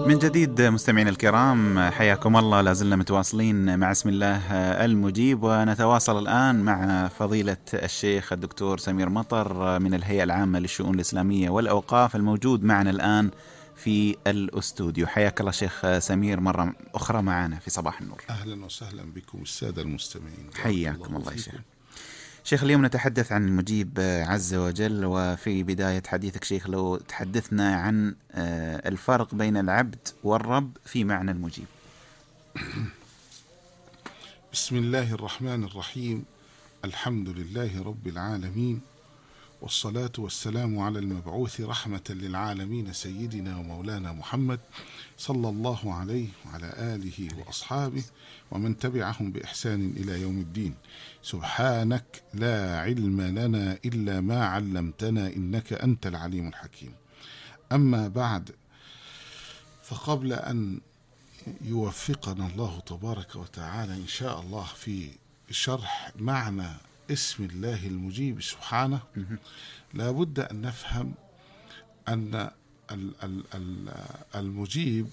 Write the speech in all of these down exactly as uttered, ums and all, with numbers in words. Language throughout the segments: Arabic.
من جديد مستمعينا الكرام، حياكم الله. لازلنا متواصلين مع اسم الله المجيب، ونتواصل الآن مع فضيلة الشيخ الدكتور سمير مطر من الهيئة العامة للشؤون الإسلامية والأوقاف، الموجود معنا الآن في الأستوديو. حياك الله شيخ سمير مرة أخرى معنا في صباح النور. أهلا وسهلا بكم السادة المستمعين. حياكم الله يا شيخ. شيخ، اليوم نتحدث عن المجيب عز وجل، وفي بداية حديثك شيخ لو تحدثنا عن الفرق بين العبد والرب في معنى المجيب. بسم الله الرحمن الرحيم. الحمد لله رب العالمين، والصلاة والسلام على المبعوث رحمة للعالمين سيدنا ومولانا محمد صلى الله عليه وعلى آله وأصحابه ومن تبعهم بإحسان إلى يوم الدين. سبحانك لا علم لنا إلا ما علمتنا إنك أنت العليم الحكيم. أما بعد، فقبل أن يوفقنا الله تبارك وتعالى إن شاء الله في شرح معنى اسم الله المجيب سبحانه، لا بد أن نفهم أن المجيب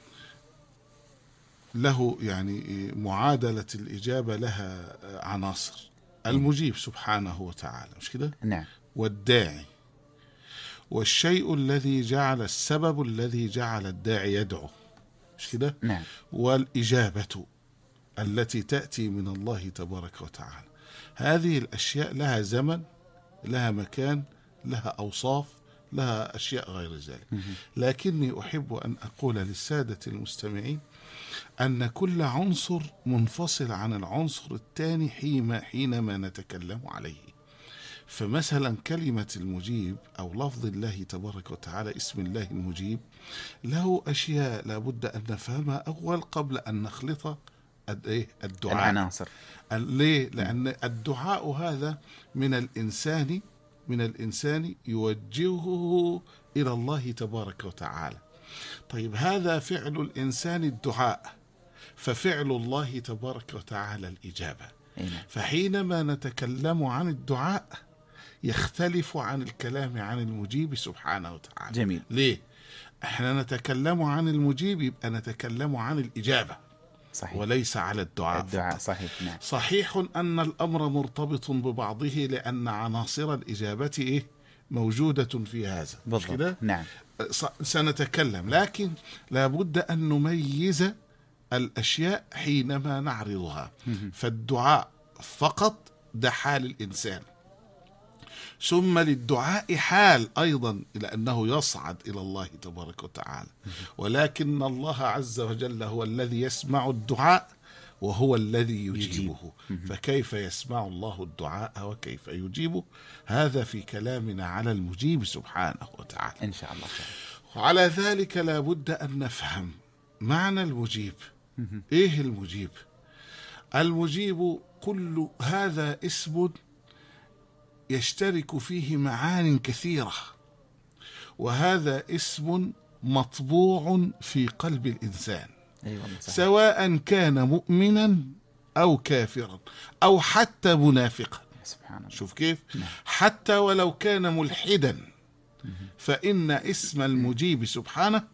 له يعني معادلة الإجابة لها عناصر. المجيب سبحانه وتعالى، مش كده؟ نعم. والداعي، والشيء الذي جعل السبب الذي جعل الداعي يدعو، مش كده؟ نعم. والإجابة التي تأتي من الله تبارك وتعالى. هذه الأشياء لها زمن، لها مكان، لها أوصاف، لها أشياء غير ذلك. لكني أحب أن أقول للسادة المستمعين أن كل عنصر منفصل عن العنصر الثاني حينما نتكلم عليه. فمثلا كلمة المجيب أو لفظ الله تبارك وتعالى اسم الله المجيب له أشياء لا بد أن نفهمها أول قبل أن نخلط الدعاء العناصر. ليه؟ لأن الدعاء هذا من الإنسان من الإنسان يوجهه إلى الله تبارك وتعالى. طيب، هذا فعل الإنسان الدعاء، ففعل الله تبارك وتعالى الإجابة. فحينما نتكلم عن الدعاء يختلف عن الكلام عن المجيب سبحانه وتعالى. جميل. ليه؟ احنا نتكلم عن المجيب يبقى نتكلم عن الإجابة، صحيح، وليس على الدعاء. الدعاء صحيح. نعم. صحيح أن الأمر مرتبط ببعضه، لأن عناصر الإجابة إيه؟ موجودة في هذا. مش كده؟ نعم. سنتكلم، لكن لابد أن نميز الأشياء حينما نعرضها. فالدعاء فقط ده حال الإنسان، ثم للدعاء حال أيضا لأنه يصعد إلى الله تبارك وتعالى. ولكن الله عز وجل هو الذي يسمع الدعاء وهو الذي يجيبه. فكيف يسمع الله الدعاء وكيف يجيبه؟ هذا في كلامنا على المجيب سبحانه وتعالى إن شاء الله. وعلى ذلك لا بد أن نفهم معنى المجيب. إيه المجيب؟ المجيب كل هذا اسم يشترك فيه معان كثيرة، وهذا اسم مطبوع في قلب الإنسان. أيوة، سواء كان مؤمنا أو كافرا أو حتى منافقا. سبحان الله. شوف كيف؟ حتى ولو كان ملحدا، فإن اسم المجيب سبحانه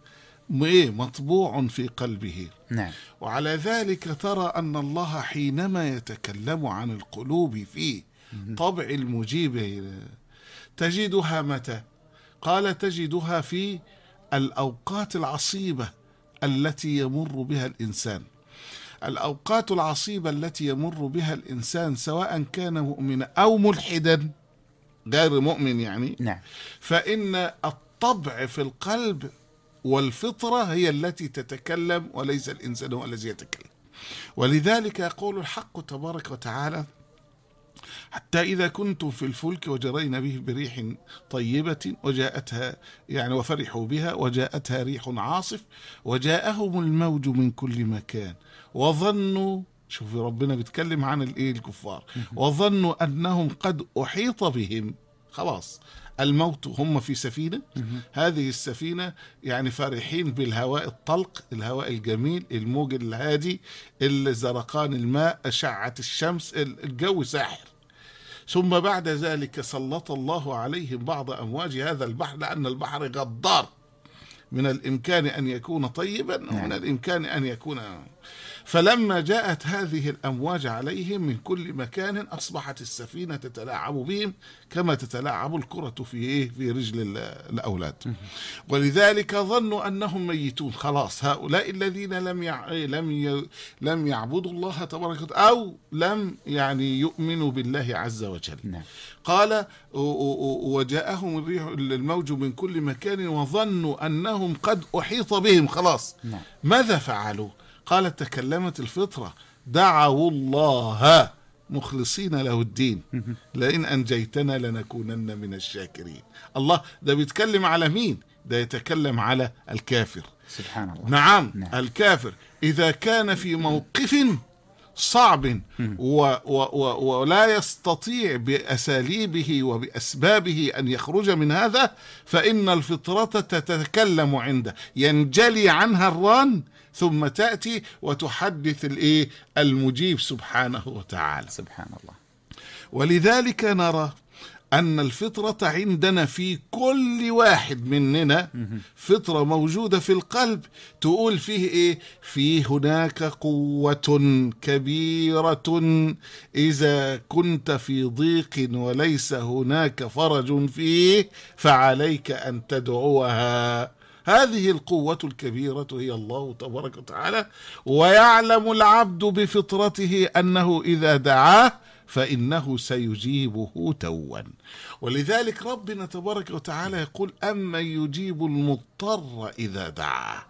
مطبوع في قلبه. نعم. وعلى ذلك ترى أن الله حينما يتكلم عن القلوب في طبع المجيب تجدها متى؟ قال تجدها في الأوقات العصيبة التي يمر بها الإنسان. الأوقات العصيبة التي يمر بها الإنسان سواء كان مؤمنا أو ملحدا غير مؤمن يعني. نعم. فإن الطبع في القلب والفطرة هي التي تتكلم، وليس الإنسان هو الذي يتكلم. ولذلك يقول الحق تبارك وتعالى: حتى إذا كنتم في الفلك وجرين به بريح طيبة وجاءتها يعني وفرحوا بها وجاءتها ريح عاصف وجاءهم الموج من كل مكان وظنوا، شوف ربنا بيتكلم عن الايه الكفار، وظنوا أنهم قد أحيط بهم، خلاص الموت، هم في سفينة. هذه السفينة يعني فرحين بالهواء الطلق، الهواء الجميل، الموج الهادي، الزرقان الماء، أشعة الشمس، الجو ساحر. ثم بعد ذلك سلط الله عليهم بعض أمواج هذا البحر، لأن البحر غدار من الإمكان أن يكون طيبا ومن نعم. الإمكان أن يكون. فلما جاءت هذه الأمواج عليهم من كل مكان أصبحت السفينة تتلاعب بهم كما تتلاعب الكرة في إيه في رجل الأولاد. ولذلك ظنوا أنهم ميتون خلاص. هؤلاء الذين لم يع... لم ي... لم يعبدوا الله تبارك وتعالى أو لم يعني يؤمنوا بالله عز وجل. نعم. قال وجاءهم الريح الموج من كل مكان وظنوا أنهم قد أحيط بهم خلاص. نعم. ماذا فعلوا؟ قالت تكلمت الفطرة دعوا الله مخلصين له الدين لئن أنجيتنا لنكونن من الشاكرين. الله ده بيتكلم على مين؟ ده يتكلم على الكافر. سبحان الله. نعم, نعم. الكافر إذا كان في موقف صعب و و و ولا يستطيع بأساليبه وبأسبابه أن يخرج من هذا فإن الفطرة تتكلم عنده ينجلي عنها الران ثم تأتي وتحدث الإيه المجيب سبحانه وتعالى. سبحان الله. ولذلك نرى أن الفطرة عندنا في كل واحد مننا فطرة موجودة في القلب تقول فيه إيه؟ فيه هناك قوة كبيرة إذا كنت في ضيق وليس هناك فرج فيه فعليك أن تدعوها. هذه القوة الكبيرة هي الله تبارك وتعالى. ويعلم العبد بفطرته أنه إذا دعاه فإنه سيجيبه توا. ولذلك ربنا تبارك وتعالى يقول أما يجيب المضطر إذا دعاه.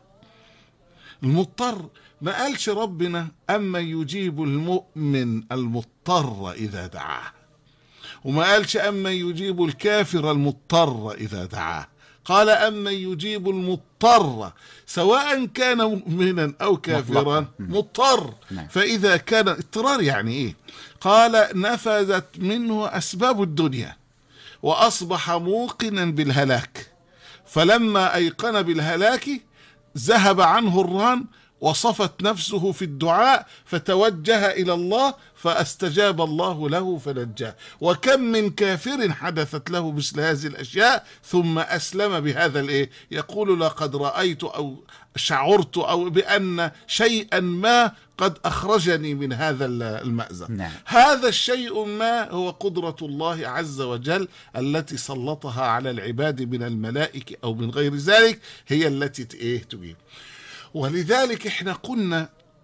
المضطر ما قالش ربنا أما يجيب المؤمن المضطر إذا دعاه، وما قالش أما يجيب الكافر المضطر إذا دعاه، قال أما يجيب المضطر سواء كان مؤمنا أو كافرا مضطر. فإذا كان اضطرار يعني إيه؟ قال نفذت منه أسباب الدنيا وأصبح موقنا بالهلاك، فلما أيقن بالهلاك ذهب عنه الران وصفت نفسه في الدعاء فتوجه إلى الله فاستجاب الله له فنجاه. وكم من كافر حدثت له مثل هذه الأشياء ثم أسلم بهذا الإيه؟ يقول لقد رأيت أو شعرت أو بأن شيئا ما قد أخرجني من هذا المأزق. نعم. هذا الشيء ما هو قدرة الله عز وجل التي سلطها على العباد من الملائكة أو من غير ذلك، هي التي إيه تجيب. ولذلك احنا قلنا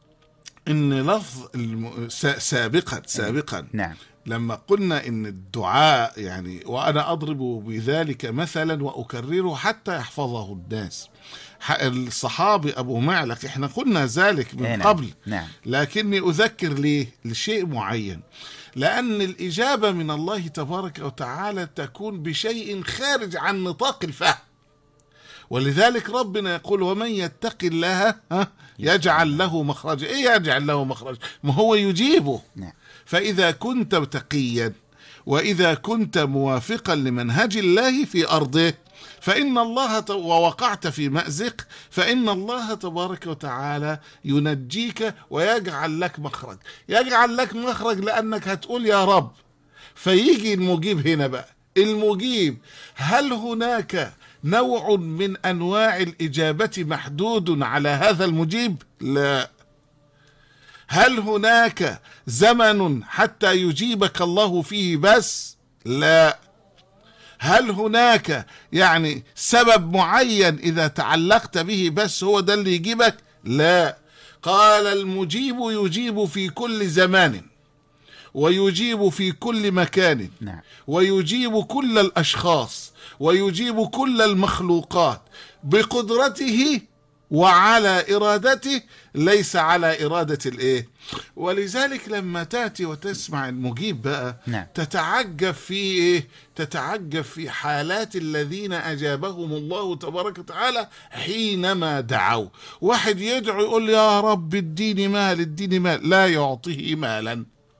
ان لفظ الم... سابقا سابقا نعم. لما قلنا ان الدعاء يعني، وانا اضرب بذلك مثلا واكرره حتى يحفظه الناس، الصحابي ابو معلق احنا قلنا ذلك من نعم. قبل. نعم. لكني اذكر ليه لشيء معين، لان الاجابة من الله تبارك وتعالى تكون بشيء خارج عن نطاق الفهم. ولذلك ربنا يقول ومن يتق الله يجعل له مخرجا. ايه يجعل له مخرجا؟ ما هو يجيبه. نعم. فإذا كنت تقيا وإذا كنت موافقا لمنهج الله في أرضه فإن الله ت... ووقعت في مأزق فإن الله تبارك وتعالى ينجيك ويجعل لك مخرج. يجعل لك مخرج لأنك هتقول يا رب، فيجي المجيب هنا بقى. المجيب هل هناك نوع من أنواع الإجابة محدود على هذا المجيب؟ لا. هل هناك زمن حتى يجيبك الله فيه بس؟ لا. هل هناك يعني سبب معين إذا تعلقت به بس هو ده اللي يجيبك؟ لا. قال المجيب يجيب في كل زمان ويجيب في كل مكان. نعم. ويجيب كل الأشخاص ويجيب كل المخلوقات بقدرته وعلى إرادته، ليس على إرادة الإيه. ولذلك لما تأتي وتسمع المجيب بقى نعم. تتعجب في إيه؟ تتعجب في حالات الذين أجابهم الله تبارك وتعالى حينما دعوا. واحد يدعو يقول يا رب اديني مال اديني مال، لا يعطيه مالا،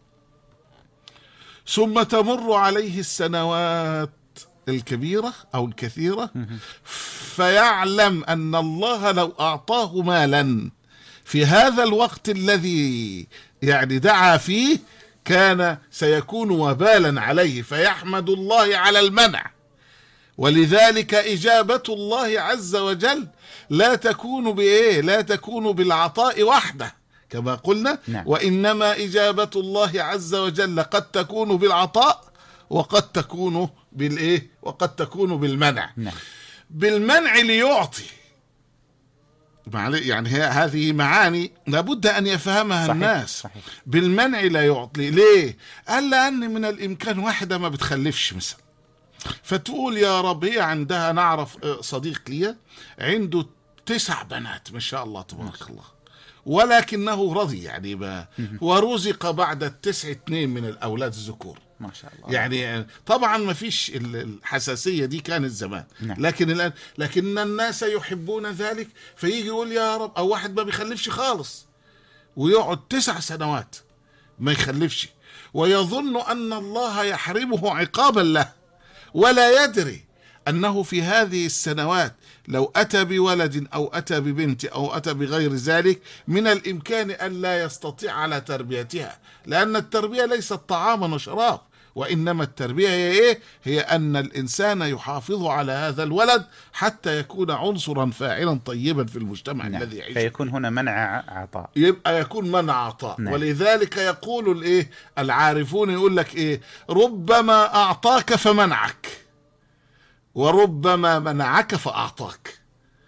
ثم تمر عليه السنوات الكبيرة أو الكثيرة فيعلم أن الله لو أعطاه مالا في هذا الوقت الذي يعني دعا فيه كان سيكون وبالا عليه، فيحمد الله على المنع ولذلك إجابة الله عز وجل لا تكون بإيه؟ لا تكون بالعطاء وحده كما قلنا. نعم. وإنما إجابة الله عز وجل قد تكون بالعطاء وقد تكون بالإيه؟ وقد تكون بالمنع. نعم. بالمنع ليعطي، يعني هذه معاني لابد أن يفهمها. صحيح. الناس. صحيح. بالمنع لا يعطي. ليه؟ قال لأن من الإمكان واحدة ما بتخلفش مثلا، فتقول يا رب، هي عندها، نعرف صديق لي عنده تسع بنات ما شاء الله تبارك الله، ولكنه رضي يعني ما ورزق بعد التسع اثنين من الأولاد الذكور ما شاء الله. يعني طبعا ما فيش الحساسية دي كانت زمان. نعم. لكن الآن لكن الناس يحبون ذلك، فيجي يقول يا رب، أو واحد ما بيخلفش خالص ويقعد تسع سنوات ما يخلفش، ويظن أن الله يحرمه عقابا له، ولا يدري أنه في هذه السنوات لو أتى بولد أو أتى ببنت أو أتى بغير ذلك من الإمكان أن لا يستطيع على تربيتها، لأن التربية ليست طعاما وشراب، وإنما التربية هي إيه؟ هي أن الإنسان يحافظ على هذا الولد حتى يكون عنصرا فاعلا طيبا في المجتمع. نعم. الذي يعيش فيكون هنا منع عطاء، يبقى يكون منع عطاء. نعم. ولذلك يقول الإيه العارفون، يقول لك إيه؟ ربما أعطاك فمنعك، وربما منعك فأعطاك.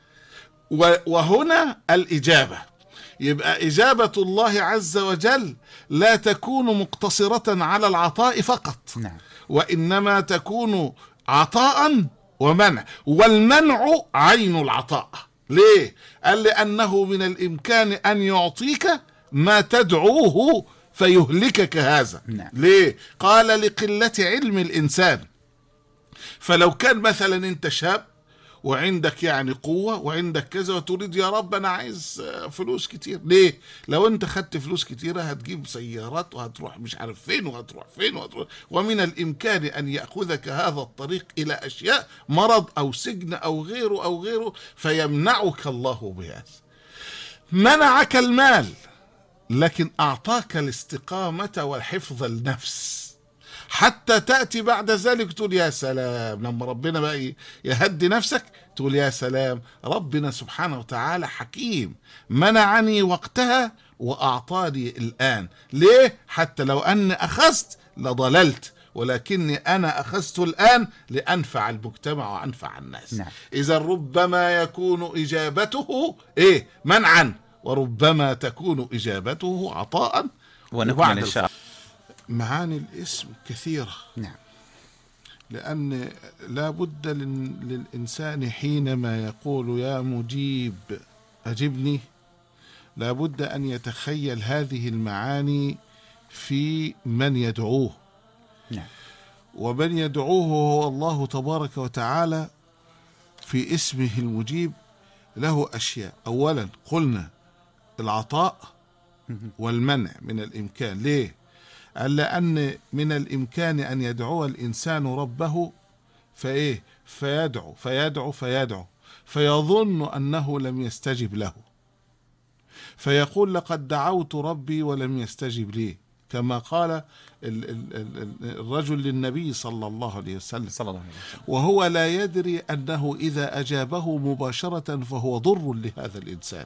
وهنا الإجابة، يبقى إجابة الله عز وجل لا تكون مقتصرة على العطاء فقط. نعم. وإنما تكون عطاء ومنع، والمنع عين العطاء. ليه؟ قال لأنه من الإمكان أن يعطيك ما تدعوه فيهلكك هذا. نعم. ليه؟ قال لقلة علم الإنسان. فلو كان مثلا انت شاب وعندك يعني قوة وعندك كذا وتريد يا رب انا عايز فلوس كتير، ليه؟ لو انت خدت فلوس كتيرة هتجيب سيارات وهتروح مش عارف فين وهتروح فين وهتروح، ومن الامكان ان يأخذك هذا الطريق الى اشياء مرض او سجن او غيره او غيره، فيمنعك الله بهذا. منعك المال لكن اعطاك الاستقامة والحفظ النفس، حتى تأتي بعد ذلك تقول يا سلام، لما ربنا بقى يهدي نفسك تقول يا سلام، ربنا سبحانه وتعالى حكيم، منعني وقتها وأعطاني الآن. ليه؟ حتى لو أني أخذت لضللت، ولكني أنا أخذت الآن لأنفع المجتمع وأنفع الناس. نعم. إذا ربما يكون إجابته إيه؟ منعا، وربما تكون إجابته عطاء. ونكمل إن شاء الله. معاني الاسم كثيرة. نعم. لأن لا بد للإنسان حينما يقول يا مجيب أجبني، لا بد أن يتخيل هذه المعاني في من يدعوه. نعم. ومن يدعوه هو الله تبارك وتعالى. في اسمه المجيب له أشياء. أولا قلنا العطاء والمنع من الإمكان. ليه؟ قال لأن من الإمكان أن يدعو الإنسان ربه فإيه؟ فيدعو فيدعو فيدعو فيظن أنه لم يستجب له، فيقول لقد دعوت ربي ولم يستجب لي، كما قال الرجل للنبي صلى الله عليه وسلم، صلى الله عليه وسلم، وهو لا يدري أنه إذا أجابه مباشرة فهو ضر لهذا الإنسان.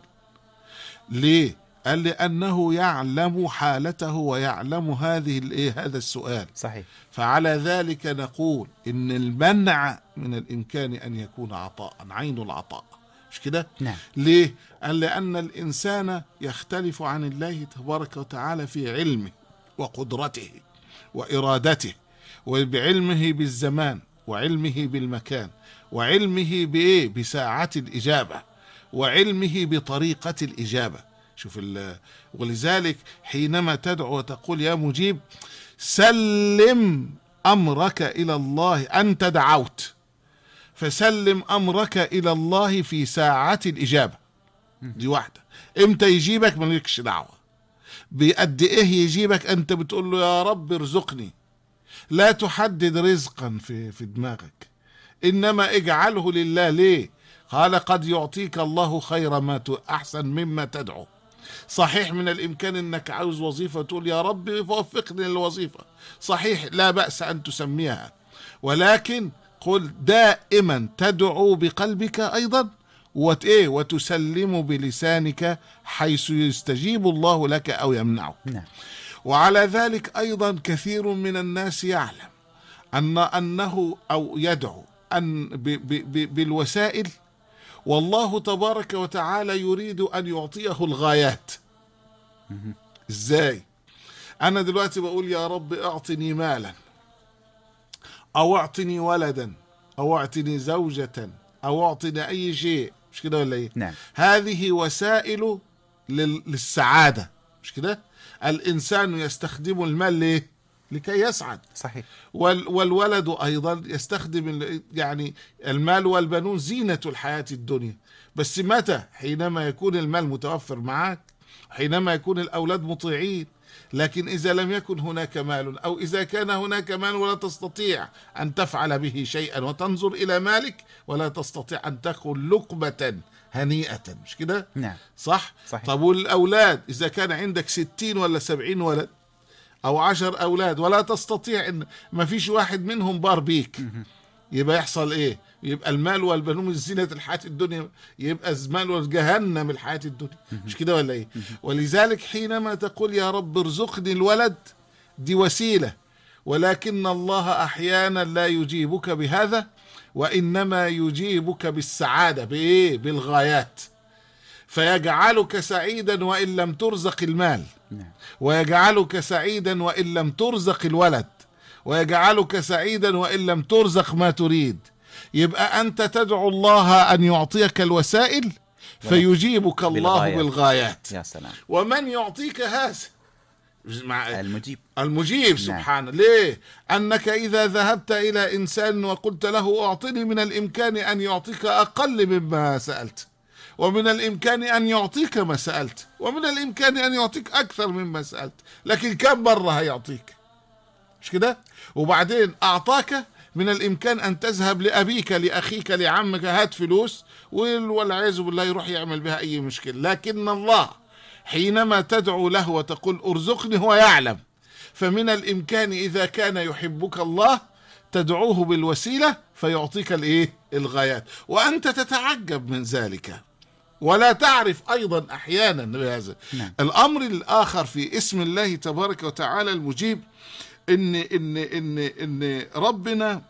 ليه؟ قال لأنه يعلم حالته ويعلم هذه الايه هذا السؤال. صحيح. فعلى ذلك نقول إن المنع من الإمكان أن يكون عطاء، عين العطاء، مش كده؟ نعم. ليه؟ قال لأن الإنسان يختلف عن الله تبارك وتعالى في علمه وقدرته وإرادته، وبعلمه بالزمان، وعلمه بالمكان، وعلمه بإيه؟ بساعة الإجابة، وعلمه بطريقة الإجابة. شوف، ولذلك حينما تدعو وتقول يا مجيب سلم أمرك إلى الله، أنت دعوت فسلم أمرك إلى الله في ساعة الإجابة. دي واحدة. إمتى يجيبك مالكش دعوة، بقد إيه يجيبك أنت بتقول له يا رب ارزقني، لا تحدد رزقا في, في دماغك، إنما اجعله لله. ليه؟ قال قد يعطيك الله خير ما أحسن مما تدعو. صحيح من الإمكان أنك عاوز وظيفة تقول يا رب وفقني للوظيفة، صحيح لا بأس أن تسميها، ولكن قل دائما تدعو بقلبك أيضا وتإيه وتسلم بلسانك حيث يستجيب الله لك أو يمنعك. نعم. وعلى ذلك أيضا كثير من الناس يعلم أن أنه أو يدعو أن ب ب ب بالوسائل، والله تبارك وتعالى يريد أن يعطيه الغايات. إزاي؟ أنا دلوقتي بقول يا رب أعطني مالا، أو أعطني ولدا، أو أعطني زوجة، أو أعطني أي شيء، مش كده ولا إيه؟ نعم. هذه وسائل للسعادة، مش كده؟ الإنسان يستخدم المال ليه؟ لكي يسعد. صحيح. وال والولد أيضا يستخدم يعني المال والبنون زينة الحياة الدنيا، بس متى؟ حينما يكون المال متوفر معك، حينما يكون الأولاد مطيعين. لكن إذا لم يكن هناك مال، أو إذا كان هناك مال ولا تستطيع أن تفعل به شيئا، وتنظر إلى مالك ولا تستطيع أن تأكل لقمة هنيئة، مش كده؟ نعم. صح؟ صحيح. طب والأولاد إذا كان عندك ستين ولا سبعين ولد أو عشر أولاد ولا تستطيع أن ما فيش واحد منهم بار بيك، يبقى يحصل إيه؟ يبقى المال والبنون من زينة الحياة الدنيا، يبقى المال والجهنم الحياة الدنيا، مش كده ولا إيه؟ ولذلك حينما تقول يا رب ارزقني الولد، دي وسيلة، ولكن الله أحيانا لا يجيبك بهذا، وإنما يجيبك بالسعادة. بإيه؟ بالغايات. فيجعلك سعيدا وإن لم ترزق المال، ويجعلك سعيدا وإن لم ترزق الولد، ويجعلك سعيدا وإن لم ترزق ما تريد. يبقى أنت تدعو الله أن يعطيك الوسائل فيجيبك الله بالغايات. بالغايات. يا سلام. ومن يعطيك هذا؟ مع المجيب. المجيب سبحانه. نعم. ليه؟ أنك إذا ذهبت إلى إنسان وقلت له أعطني، من الإمكان أن يعطيك أقل مما سألت، ومن الإمكان أن يعطيك ما سألت، ومن الإمكان أن يعطيك أكثر مما سألت، لكن كم مرة هيعطيك؟ مش كده؟ وبعدين أعطاك، من الإمكان أن تذهب لأبيك لأخيك لعمك هات فلوس، والعياذ بالله يروح يعمل بها أي مشكلة. لكن الله حينما تدعو له وتقول ارزقني هو يعلم، فمن الإمكان إذا كان يحبك الله تدعوه بالوسيلة فيعطيك الإيه؟ الغايات، وأنت تتعجب من ذلك ولا تعرف أيضا أحيانا بهذا. نعم. الأمر الآخر في اسم الله تبارك وتعالى المجيب، إن إن إن إن ربنا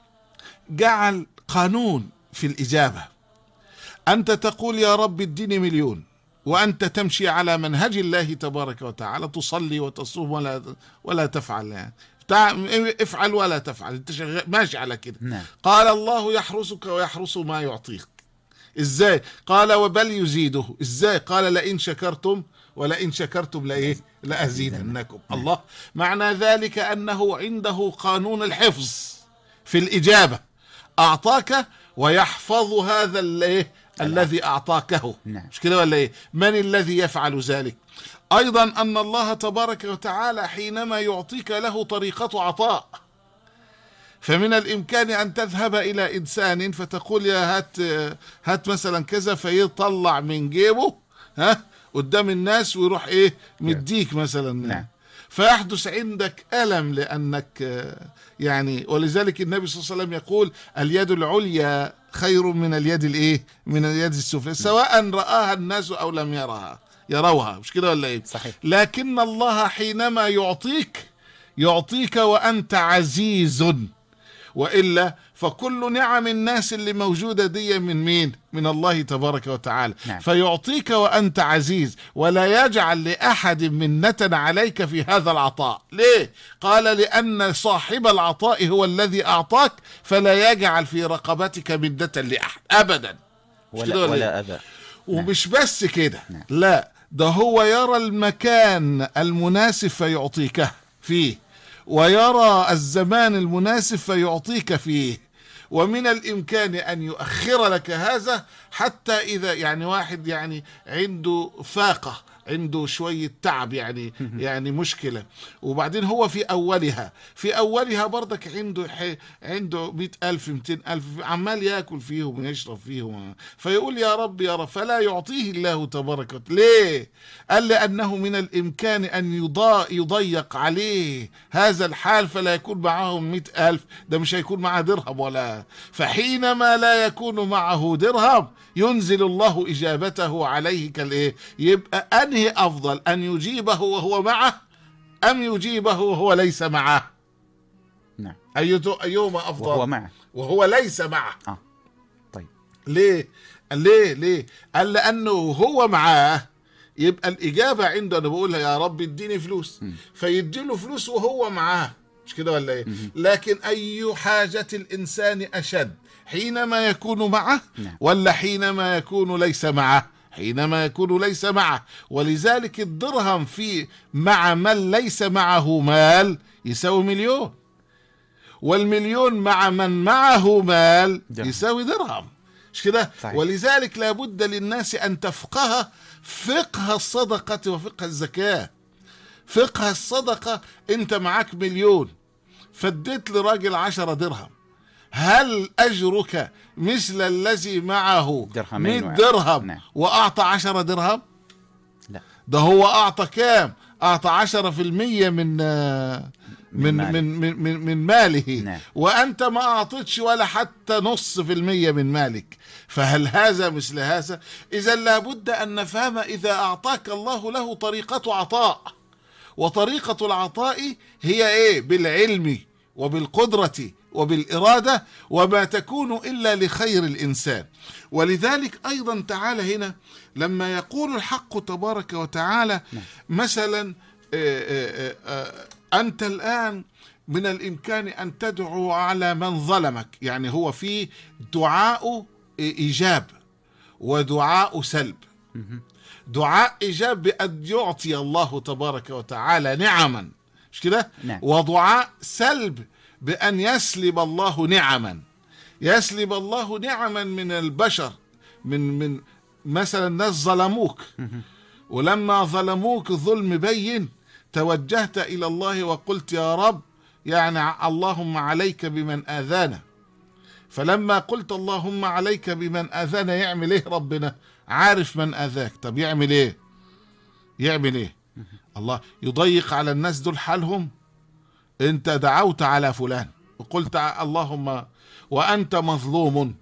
جعل قانون في الإجابة. أنت تقول يا رب اديني مليون، وأنت تمشي على منهج الله تبارك وتعالى، تصلي وتصوم ولا ولا تفعل، يعني افعل ولا تفعل، انت ماشي على كده. نعم. قال الله يحرسك ويحرس ما يعطيك. ازاي؟ قال وبل يزيده. ازاي؟ قال لئن شكرتم ولئن شكرتم لإيه؟ لأزيدنكم. الله. معنى ذلك أنه عنده قانون الحفظ في الإجابة، أعطاك ويحفظ هذا الإيه؟ الذي أعطاكه. نعم. مش كده ولا إيه؟ من الذي يفعل ذلك؟ أيضا أن الله تبارك وتعالى حينما يعطيك له طريقة عطاء، فمن الإمكان أن تذهب إلى إنسان فتقول يا هات هات مثلا كذا، فيطلع من جيبه ها قدام الناس ويروح إيه مديك مثلا. نعم. فيحدث عندك ألم، لأنك يعني، ولذلك النبي صلى الله عليه وسلم يقول اليد العليا خير من اليد الإيه من اليد السفلى، سواء رآها الناس أو لم يرها يروها، مش كده ولا إيه؟ صحيح. لكن الله حينما يعطيك يعطيك وأنت عزيز، وإلا فكل نعم الناس اللي موجودة دي من مين؟ من الله تبارك وتعالى. نعم. فيعطيك وأنت عزيز، ولا يجعل لأحد منة عليك في هذا العطاء. ليه؟ قال لأن صاحب العطاء هو الذي أعطاك، فلا يجعل في رقبتك منة لأحد أبدا. ولا, ولا أذى. ومش بس كده. نعم. لا، ده هو يرى المكان المناسب فيعطيك فيه، ويرى الزمان المناسب فيعطيك فيه، ومن الإمكان أن يؤخر لك هذا حتى إذا يعني واحد يعني عنده فاقة، عنده شوية تعب يعني يعني مشكلة، وبعدين هو في أولها في أولها برضك عنده عنده مئة ألف مئتين ألف عمال يأكل فيهم ويشرب فيهم، فيقول يا رب يا رب، فلا يعطيه الله تبارك وتعالى. ليه؟ قال لأنه من الإمكان أن يضيق عليه هذا الحال فلا يكون معهم مئة ألف، ده مش هيكون معه درهم ولا. فحينما لا يكون معه درهم ينزل الله إجابته عليه كالإيه؟ يبقى أنهي أفضل، أن يجيبه وهو معه أم يجيبه وهو ليس معه؟ نعم. أيهما أفضل؟ وهو معه وهو ليس معه. آه. طيب ليه؟ ليه ليه؟ قال لأنه هو معاه يبقى الإجابة عنده، أنا بقولها يا رب اديني فلوس، م. فيديله فلوس وهو معاه، مش كده ولا إيه؟ م. لكن أي حاجة الإنسان أشد، حينما يكون معه نعم. ولا حينما يكون ليس معه؟ حينما يكون ليس معه. ولذلك الدرهم في مع من ليس معه مال يساوي مليون، والمليون مع من معه مال درهم. يساوي درهم، مش كده؟ ولذلك لابد للناس أن تفقه فقه الصدقة وفقه الزكاة. فقه الصدقة، انت معك مليون فديت لراجل عشرة درهم، هل أجرك مثل الذي معه مئة درهم نعم. وأعطى عشرة درهم؟ لا، ده هو أعطى كام؟ أعطى عشرة في المية من من من, من, من, من, من ماله نعم. وأنت ما أعطيتش ولا حتى نص في المية من مالك، فهل هذا مثل هذا؟ إذا لابد أن نفهم إذا أعطاك الله له طريقة عطاء، وطريقة العطاء هي إيه؟ بالعلم وبالقدرة وبالإرادة، وما تكون إلا لخير الإنسان. ولذلك أيضا تعالى هنا لما يقول الحق تبارك وتعالى مثلا آآ آآ أنت الآن من الإمكان أن تدعو على من ظلمك، يعني هو في دعاء إيجاب ودعاء سلب. دعاء إيجاب بأن يعطي الله تبارك وتعالى نعما، مش كده؟ نعم. ودعاء سلب بأن يسلب الله نعما، يسلب الله نعما من البشر، من من مثلا الناس ظلموك، ولما ظلموك ظلم بين توجهت إلى الله وقلت يا رب يعني اللهم عليك بمن آذانا، فلما قلت اللهم عليك بمن آذانا يعمل ايه ربنا؟ عارف من آذاك، طب يعمل ايه؟ يعمل ايه؟ الله يضيق على الناس دول حالهم. انت دعوت على فلان وقلت اللهم وأنت مظلوم،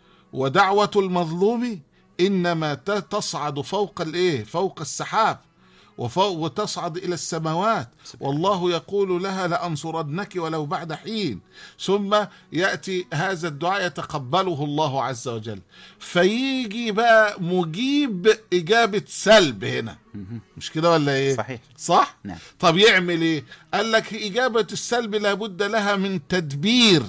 ودعوة المظلوم إنما تصعد فوق الايه؟ فوق السحاب وفوق وتصعد إلى السماوات، والله يقول لها لأنصرنك ولو بعد حين، ثم يأتي هذا الدعاء يتقبله الله عز وجل، فيجي بقى مجيب إجابة سلب هنا، مش كده ولا إيه؟ صحيح صح؟ نعم. طب يعمل إيه؟ قال لك إجابة السلب لابد لها من تدبير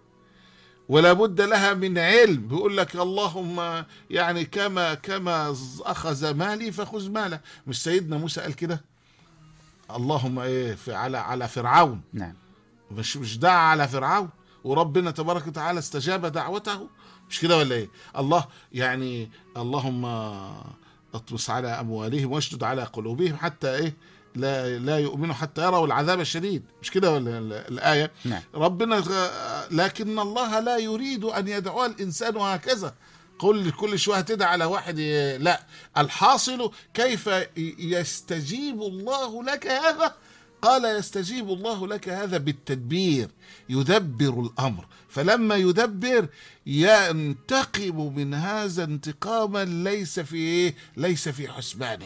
ولا بد لها من علم. بيقول لك اللهم يعني كما كما أخذ مالي فخذ ماله، مش سيدنا موسى قال كده؟ اللهم ايه في على على فرعون، نعم، مش مش دعا على فرعون وربنا تبارك وتعالى استجاب دعوته، مش كده ولا ايه؟ الله يعني اللهم اطمس على اموالهم واشدد على قلوبهم حتى ايه لا لا يؤمنوا حتى يروا العذاب الشديد، مش كده ولا الآية؟ نعم. ربنا لكن الله لا يريد أن يدعو الإنسان هكذا، قل كل شوية تدعى على واحد، لا، الحاصل كيف يستجيب الله لك هذا؟ قال يستجيب الله لك هذا بالتدبير، يدبر الأمر، فلما يدبر ينتقم من هذا انتقاما ليس في ليس في حسبانه،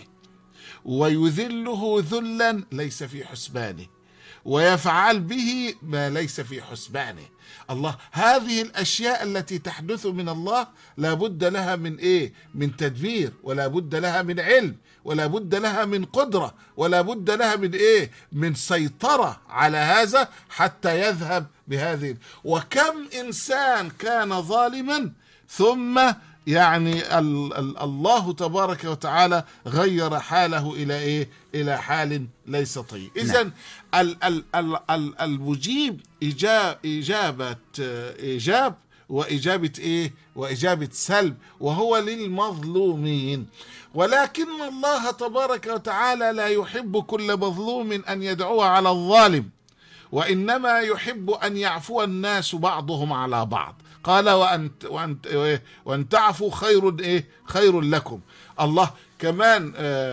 ويذله ذلا ليس في حسبانه، ويفعل به ما ليس في حسبانه. الله هذه الأشياء التي تحدث من الله لا بد لها من إيه؟ من تدبير، ولا بد لها من علم، ولا بد لها من قدرة، ولا بد لها من إيه؟ من سيطرة على هذا حتى يذهب بهذه. وكم إنسان كان ظالما ثم يعني ال ال الله تبارك وتعالى غير حاله إلى إيه؟ إلى حال ليس طيب. إذن ال ال ال ال المجيب إجاب إجابة إيجاب وإجابة إيه؟ وإجابة سلب، وهو للمظلومين. ولكن الله تبارك وتعالى لا يحب كل مظلوم أن يدعو على الظالم، وإنما يحب أن يعفو الناس بعضهم على بعض. قال وأن وأن وأن تعفوا خير إيه؟ خير لكم. الله كمان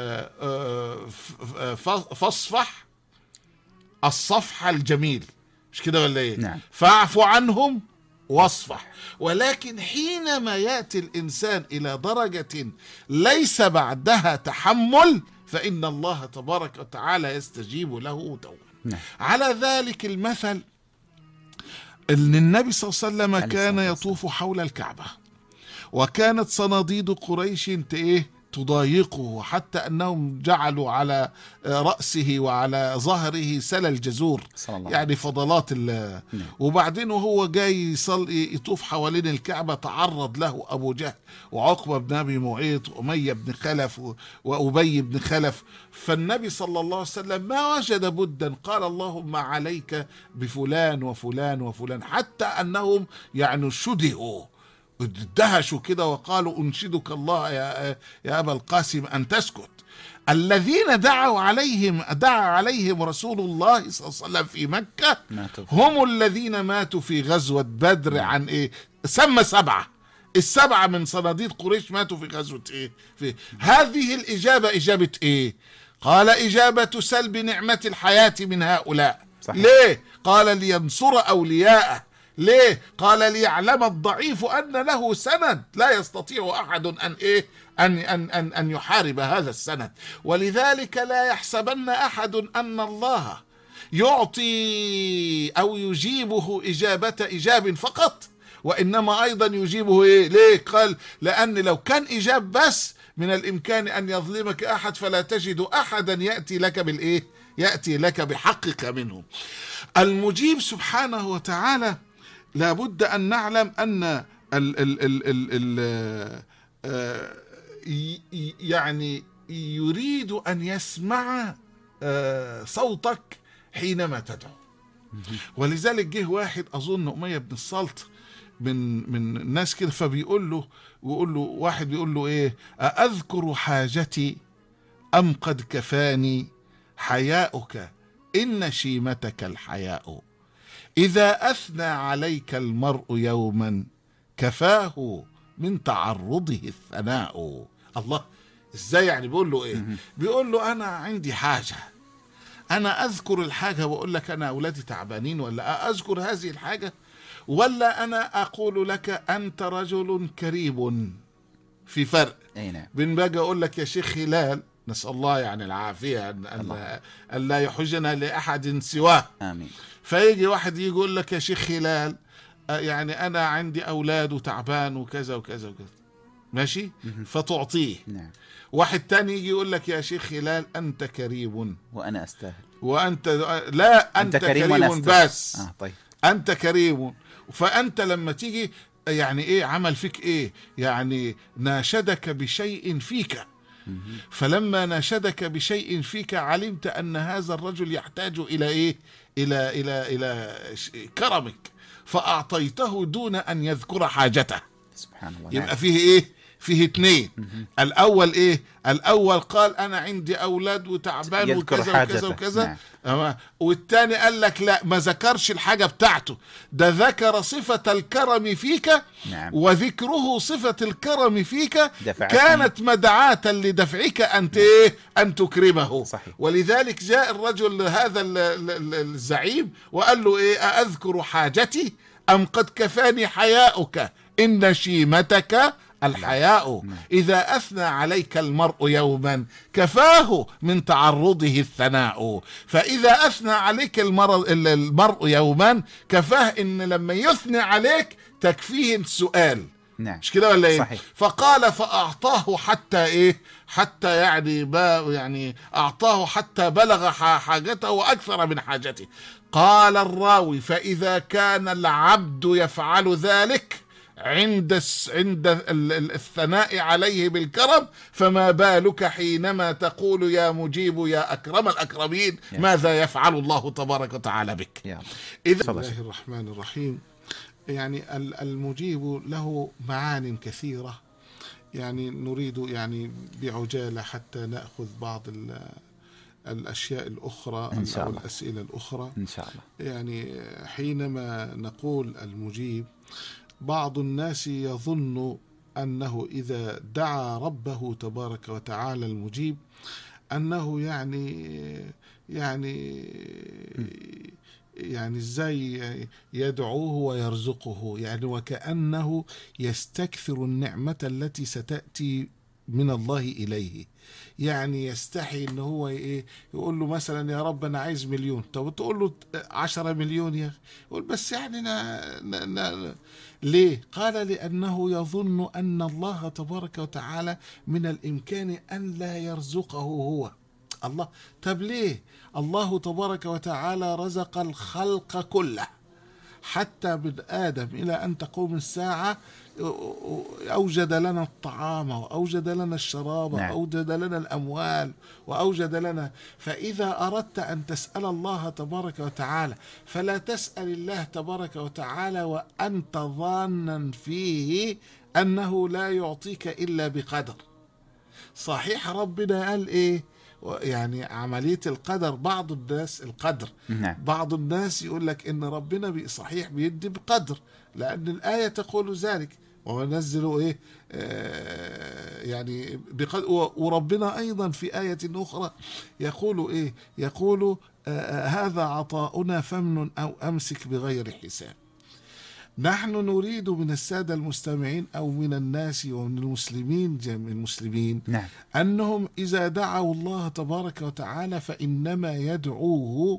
فاصفح الصفح الجميل، مش كده ولا ايه؟ نعم. فاعف عنهم واصفح. ولكن حينما يأتي الإنسان إلى درجة ليس بعدها تحمل، فإن الله تبارك وتعالى يستجيب له توبة. نعم. على ذلك المثل أن النبي صلى الله عليه وسلم كان يطوف حول الكعبة، وكانت صناديد قريش إيه؟ تضايقه، حتى أنهم جعلوا على رأسه وعلى ظهره سل الجزور، يعني فضلات الله. وبعدين وهو جاي يصلي يطوف حوالين الكعبة تعرض له أبو جهل وعقبة بن أبي معيط وأمية بن خلف وأبي بن خلف. فالنبي صلى الله عليه وسلم ما وجد بدا، قال اللهم عليك بفلان وفلان وفلان، حتى أنهم يعني شدهوا دهشوا كده وقالوا أنشدك الله يا, يا أبا القاسم أن تسكت. الذين دعوا عليهم دعا عليهم رسول الله صلى الله عليه وسلم في مكة هم الذين ماتوا في غزوة بدر. عن إيه؟ سمى سبعة، السبعة من صناديد قريش ماتوا في غزوة إيه؟ في هذه الإجابة إجابة إيه؟ قال إجابة سلب نعمة الحياة من هؤلاء. صحيح. ليه؟ قال لينصر أولياءه. ليه؟ قال ليعلم الضعيف أن له سند لا يستطيع أحد أن إيه؟ أن أن أن أن يحارب هذا السند. ولذلك لا يحسبن أحد أن الله يعطي أو يجيبه إجابة إجاب فقط، وإنما أيضا يجيبه إيه؟ ليه؟ قال لأن لو كان إجاب بس من الإمكان أن يظلمك أحد، فلا تجد أحدا يأتي لك بالإيه؟ يأتي لك بحقك منه. المجيب سبحانه وتعالى لابد أن نعلم أن ال ال ال ال ال يعني يريد أن يسمع صوتك حينما تدعو. ولذلك جه واحد أظن أمية بن الصلت من من الناس كده، فبيقول له ويقول له واحد بيقول له إيه؟ أذكر حاجتي أم قد كفاني حياؤك إن شيمتك الحياء، إذا أثنى عليك المرء يوما كفاه من تعرضه الثناء. الله، إزاي يعني؟ بيقول له إيه؟ بيقول له أنا عندي حاجة، أنا أذكر الحاجة وأقول لك أنا أولادي تعبانين، ولا أذكر هذه الحاجة، ولا أنا أقول لك أنت رجل كريم. في فرق. بين باجي أقول لك يا شيخ هلال، نسأل الله يعني العافية أن أن لا يحجنا لأحد سواه. آمين. فيجي واحد يجي يقول لك يا شيخ هلال يعني أنا عندي أولاد وتعبان وكذا وكذا وكذا، ماشي؟ فتعطيه. نعم. واحد تاني يجي يقول لك يا شيخ هلال أنت كريم وأنا أستاهل، وأنت لا أنت, أنت كريم, كريم بس. آه طيب. أنت كريم، فأنت لما تيجي يعني إيه عمل فيك إيه؟ يعني ناشدك بشيء فيك، فلما ناشدك بشيء فيك علمت أن هذا الرجل يحتاج إلى إيه؟ إلى إلى إلى كرمك، فأعطيته دون أن يذكر حاجته. سبحان الله. يبقى فيه إيه؟ فيه اثنين. الأول إيه؟ الأول قال أنا عندي أولاد وتعبان وكذا وكذا وكذا. نعم. والثاني قال لك لا، ما ذكرش الحاجة بتاعته، ده ذكر صفة الكرم فيك. نعم. وذكره صفة الكرم فيك دفعتني. كانت مدعاة لدفعك أنت إيه؟ أن تكرمه. صحيح. ولذلك جاء الرجل هذا الزعيم وقال له إيه؟ أذكر حاجتي أم قد كفاني حياؤك إن شيمتك الحياء، إذا أثنى عليك المرء يوما كفاه من تعرضه الثناء. فإذا أثنى عليك المرء, المرء يوما كفاه إن لما يثني عليك تكفيه السؤال. نعم. مش كده ولا إيه؟ صحيح. فقال فأعطاه حتى إيه؟ حتى يعني با يعني أعطاه حتى بلغ حاجته وأكثر من حاجته. قال الراوي فإذا كان العبد يفعل ذلك عند عند الثناء عليه بالكرم، فما بالك حينما تقول يا مجيب يا أكرم الأكرمين ماذا يفعل الله تبارك وتعالى بك. إذا بسم الله الرحمن الرحيم. يعني المجيب له معان كثيرة، يعني نريد يعني بعجالة حتى نأخذ بعض الأشياء الأخرى إن شاء أو الله. الأسئلة الأخرى. إن شاء الله. يعني حينما نقول المجيب، بعض الناس يظن أنه إذا دعا ربه تبارك وتعالى المجيب أنه يعني يعني يعني ازاي يدعوه ويرزقه، يعني وكأنه يستكثر النعمة التي ستأتي من الله إليه. يعني يستحي ان هو ايه يقول له مثلا يا رب انا عايز مليون، طب تقول له عشرة مليون يا اخي، يقول بس يعني نا نا نا ليه؟ قال لأنه يظن أن الله تبارك وتعالى من الإمكان أن لا يرزقه هو. الله، طب ليه؟ الله تبارك وتعالى رزق الخلق كله حتى من آدم إلى أن تقوم الساعة، أوجد لنا الطعام وأوجد لنا الشراب نعم. وأوجد لنا الأموال وأوجد لنا. فإذا أردت أن تسأل الله تبارك وتعالى فلا تسأل الله تبارك وتعالى وأنت ظانا فيه أنه لا يعطيك إلا بقدر. صحيح ربنا قال إيه؟ يعني عملية القدر، بعض الناس القدر نعم. بعض الناس يقول لك إن ربنا صحيح بيدي بقدر، لأن الآية تقول ذلك، ونزلوا إيه آه يعني بقدر. وربنا أيضا في آية أخرى يقول إيه يقول آه هذا عطاؤنا فمن أو أمسك بغير حساب. نحن نريد من السادة المستمعين أو من الناس ومن المسلمين جميع المسلمين نعم. أنهم إذا دعوا الله تبارك وتعالى فإنما يدعوه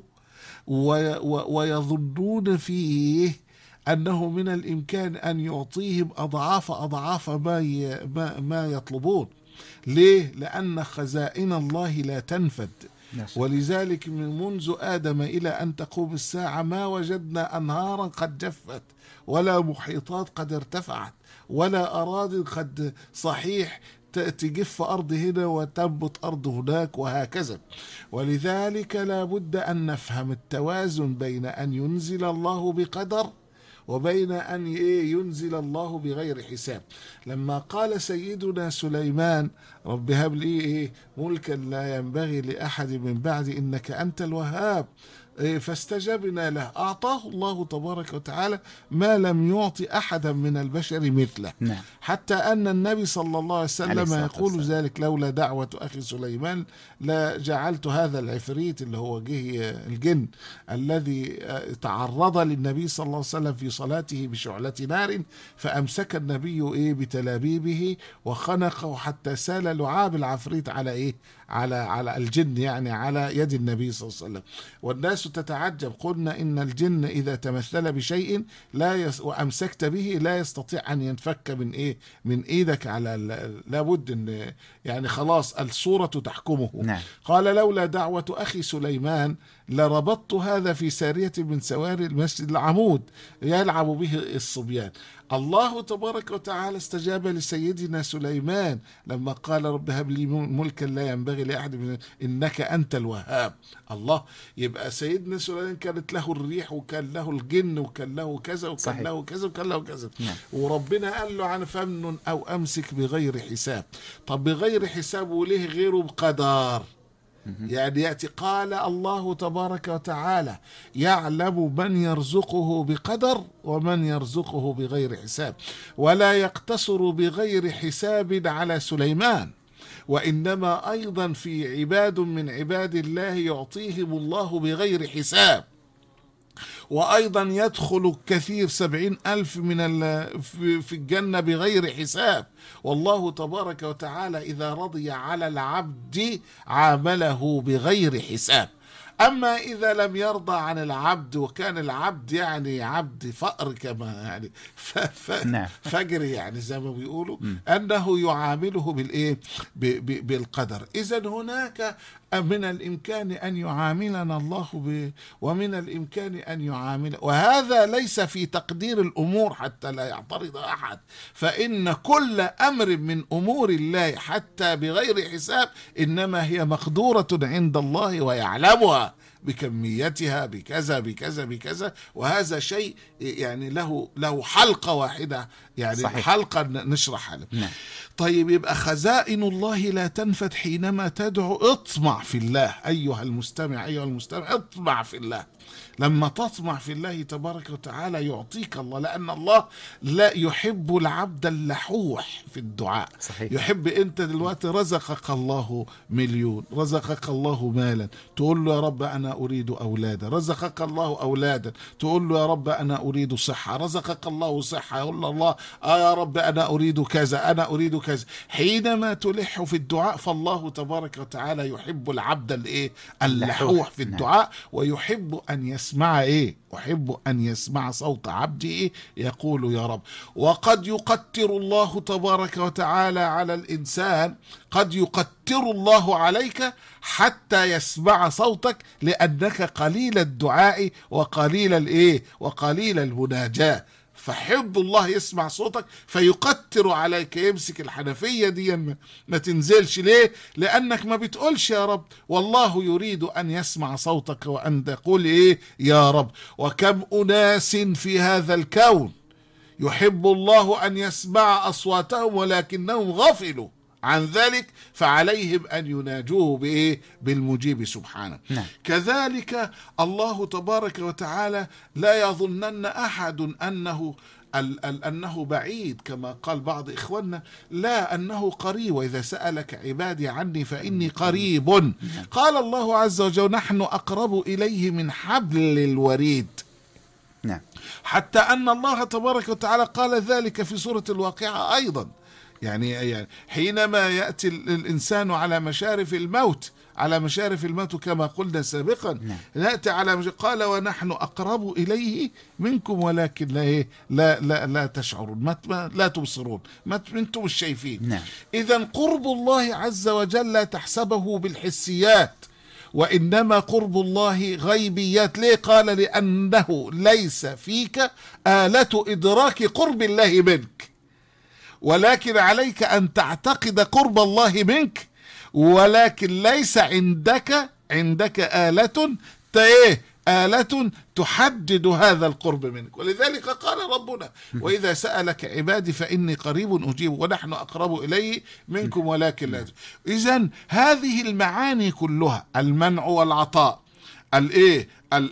ويظنون فيه أنه من الإمكان أن يعطيهم أضعاف أضعاف ما ما يطلبون. ليه؟ لأن خزائن الله لا تنفد. ولذلك من منذ آدم إلى أن تقوم الساعة ما وجدنا أنهارا قد جفت، ولا محيطات قد ارتفعت، ولا أراضي قد صحيح تجف أرض هنا وتنبت أرض هناك، وهكذا. ولذلك لا بد أن نفهم التوازن بين أن ينزل الله بقدر وبين أن ينزل الله بغير حساب. لما قال سيدنا سليمان رب هب لي ملكا لا ينبغي لأحد من بعد إنك أنت الوهاب، فاستجبنا له، أعطاه الله تبارك وتعالى ما لم يعطي أحدا من البشر مثله. نعم. حتى أن النبي صلى الله عليه وسلم يقول ذلك لولا دعوة أخي سليمان لجعلت هذا العفريت اللي هو جه الجن الذي تعرض للنبي صلى الله عليه وسلم في صلاته بشعلة نار، فأمسك النبي إيه بتلابيبه وخنقه حتى سال لعاب العفريت على إيه على على الجن، يعني على يد النبي صلى الله عليه وسلم. والناس تتعجب، قلنا إن الجن إذا تمثل بشيء لا يس وأمسكت به لا يستطيع أن ينفك من إيه من إيدك، على لابد أن يعني خلاص الصورة تحكمه. نعم. قال لولا دعوة أخي سليمان لربطت هذا في سارية من سواري المسجد العمود يلعب به الصبيان. الله تبارك وتعالى استجاب لسيدنا سليمان لما قال رب هب لي ملكا لا ينبغي لأحد من إنك أنت الوهاب. الله، يبقى سيدنا سليمان كانت له الريح وكان له الجن وكان له كذا وكان صحيح. له كذا وكان له كذا. نعم. وربنا قال له عن فمن أو أمسك بغير حساب. طب بغير حساب وليه غيره بقدر؟ يعني يأتي قال الله تبارك وتعالى يعلم من يرزقه بقدر ومن يرزقه بغير حساب، ولا يقتصر بغير حساب على سليمان، وإنما أيضا في عباد من عباد الله يعطيهم الله بغير حساب. وأيضا يدخل كثير سبعين ألف من في الجنة بغير حساب. والله تبارك وتعالى إذا رضي على العبد عامله بغير حساب. أما إذا لم يرضى عن العبد وكان العبد يعني عبد فقر كما يعني ف ف نعم. فجر يعني زي ما بيقولوا أنه يعامله بالإيه بالقدر. إذن هناك من الإمكان أن يعاملنا الله ب ومن الإمكان أن يعامل، وهذا ليس في تقدير الأمور حتى لا يعترض أحد، فإن كل أمر من أمور الله حتى بغير حساب إنما هي مقدورة عند الله ويعلمها. بكميتها بكذا بكذا بكذا، وهذا شيء يعني له له حلقة واحدة، يعني صحيح. حلقة نشرحها. نعم. طيب، يبقى خزائن الله لا تنفد حينما تدعو. اطمع في الله أيها المستمع، أيها المستمع اطمع في الله. لما تطمع في الله تبارك وتعالى يعطيك الله، لأن الله لا يحب العبد اللحوح في الدعاء. صحيح. يحب أنت دلوقتي رزقك الله مليون، رزقك الله مالا، تقول له يا رب أنا أريد أولادا. رزقك الله أولادا، تقول له يا رب أنا أريد صحة. رزقك الله صحة، يقول له الله آه يا رب أنا أريد كذا، أنا أريد كذا. حينما تلح في الدعاء فالله تبارك وتعالى يحب العبد الإيه اللحوح في الدعاء، ويحب أن يسمع إيه أحب أن يسمع صوت عبدي إيه يقول يا رب. وقد يقتر الله تبارك وتعالى على الإنسان، قد يقتر الله عليك حتى يسمع صوتك، لأنك قليل الدعاء وقليل الإيه وقليل المناجاة. فحب الله يسمع صوتك فيقتر عليك، يمسك الحنفية دي ما تنزلش. ليه؟ لأنك ما بتقولش يا رب، والله يريد أن يسمع صوتك وأن تقول إيه يا رب. وكم أناس في هذا الكون يحب الله أن يسمع أصواتهم ولكنهم غفلوا عن ذلك، فعليهم أن يناجوه بإيه؟ بالمجيب سبحانه. نعم. كذلك الله تبارك وتعالى لا يظنن أحد أنه أنه بعيد كما قال بعض إخواننا، لا، أنه قريب. وإذا سألك عبادي عني فإني قريب. قال الله عز وجل نحن أقرب إليه من حبل الوريد. نعم. حتى أن الله تبارك وتعالى قال ذلك في سورة الواقعة أيضا، يعني يعني حينما يأتي الإنسان على مشارف الموت على مشارف الموت كما قلنا سابقا. نعم. نأتي على مش... قال ونحن أقرب إليه منكم ولكن لا لا لا, لا تشعرون، ما لا تبصرون، ما أنتم مش شايفين. نعم. إذن قرب الله عز وجل لا تحسبه بالحسيات، وإنما قرب الله غيبيات. ليه؟ قال لأنه ليس فيك آلة إدراك قرب الله منك، ولكن عليك أن تعتقد قرب الله منك، ولكن ليس عندك عندك آلة ايه آلة تحدد هذا القرب منك. ولذلك قال ربنا وإذا سألك عبادي فإني قريب أجيب ونحن أقرب إليه منكم ولكن لا. إذن هذه المعاني كلها، المنع والعطاء، الايه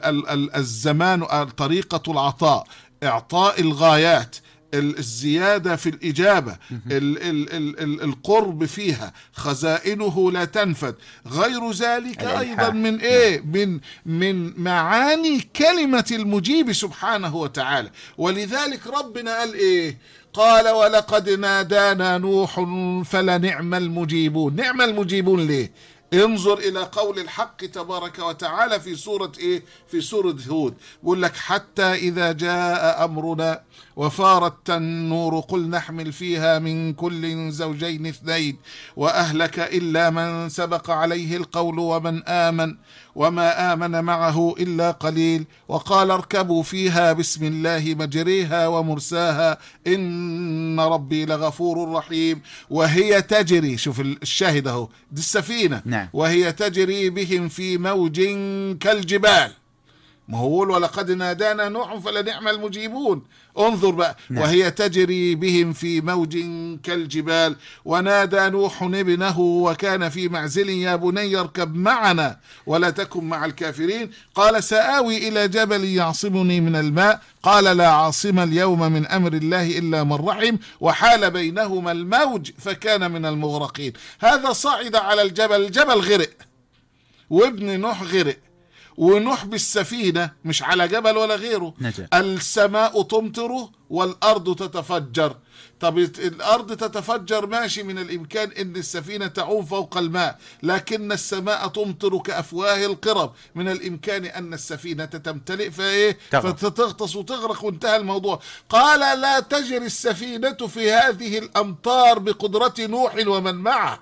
الزمان، طريقة العطاء، إعطاء الغايات، الزيادة في الإجابة، ال ال ال ال القرب فيها، خزائنه لا تنفد، غير ذلك أيضا من إيه من من معاني كلمة المجيب سبحانه وتعالى. ولذلك ربنا قال إيه؟ قال ولقد نادانا نوح فلنعم المجيبون. نعم المجيبون ليه؟ انظر إلى قول الحق تبارك وتعالى في سورة إيه؟ في سورة هود، بيقول لك حتى إذا جاء أمرنا وفارت النور قل نحمل فيها من كل زوجين اثنين وأهلك إلا من سبق عليه القول ومن آمن وما آمن معه إلا قليل وقال اركبوا فيها بسم الله مجريها ومرساها إن ربي لغفور رحيم وهي تجري. شوف الشاهد اهو، دي السفينة. نعم. وهي تجري بهم في موج كالجبال. ما هو ولقد نادانا نوح فلنعم المجيبون. انظر بقى. نعم. وهي تجري بهم في موج كالجبال ونادى نوح ابنه وكان في معزل يا بني اركب معنا ولا تكن مع الكافرين قال سآوي إلى جبل يعصمني من الماء قال لا عاصم اليوم من أمر الله إلا من رحم وحال بينهما الموج فكان من المغرقين. هذا صعد على الجبل، الجبل غرق وابن نوح غرق، ونوح بالسفينة مش على جبل ولا غيره. نجا. السماء تمطر والأرض تتفجر. طب الأرض تتفجر ماشي، من الإمكان أن السفينة تعوم فوق الماء، لكن السماء تمطر كأفواه القرب، من الإمكان أن السفينة تمتلئ فإيه فتغطس وتغرق وانتهى الموضوع. قال لا تجري السفينة في هذه الأمطار بقدرة نوح ومن معه،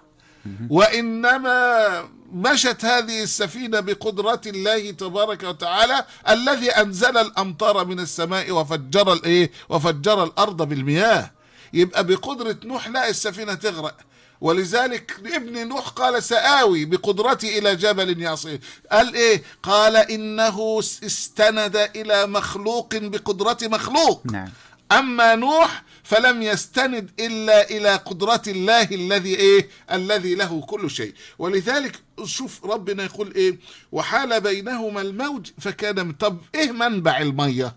وإنما مشت هذه السفينة بقدرة الله تبارك وتعالى الذي أنزل الأمطار من السماء وفجر الإيه وفجر الأرض بالمياه. يبقى بقدرة نوح لا السفينة تغرق، ولذلك ابن نوح قال سآوي بقدرتي إلى جبل يعصي. قال إيه؟ قال إنه استند إلى مخلوق بقدرة مخلوق. نعم. أما نوح فلم يستند إلا إلى قدرة الله الذي إيه؟ الذي له كل شيء. ولذلك شوف ربنا يقول إيه؟ وحال بينهما الموج فكان. طب إيه منبع المية؟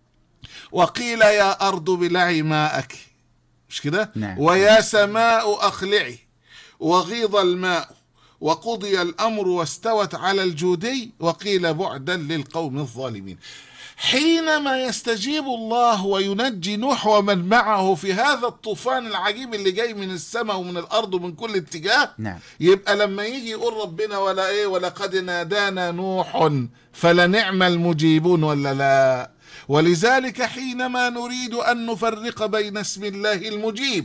وقيل يا أرض بلعي ماءك، مش كده؟ نعم. ويا سماء أقلعي وغيض الماء وقضي الأمر واستوت على الجودي وقيل بعدا للقوم الظالمين. حينما يستجيب الله وينجي نوح ومن معه في هذا الطوفان العجيب اللي جاي من السماء ومن الأرض ومن كل اتجاه، نعم. يبقى لما يجي يقول ربنا ولا إيه ولقد نادانا نوح فلنعم المجيبون ولا لا. ولذلك حينما نريد أن نفرق بين اسم الله المجيب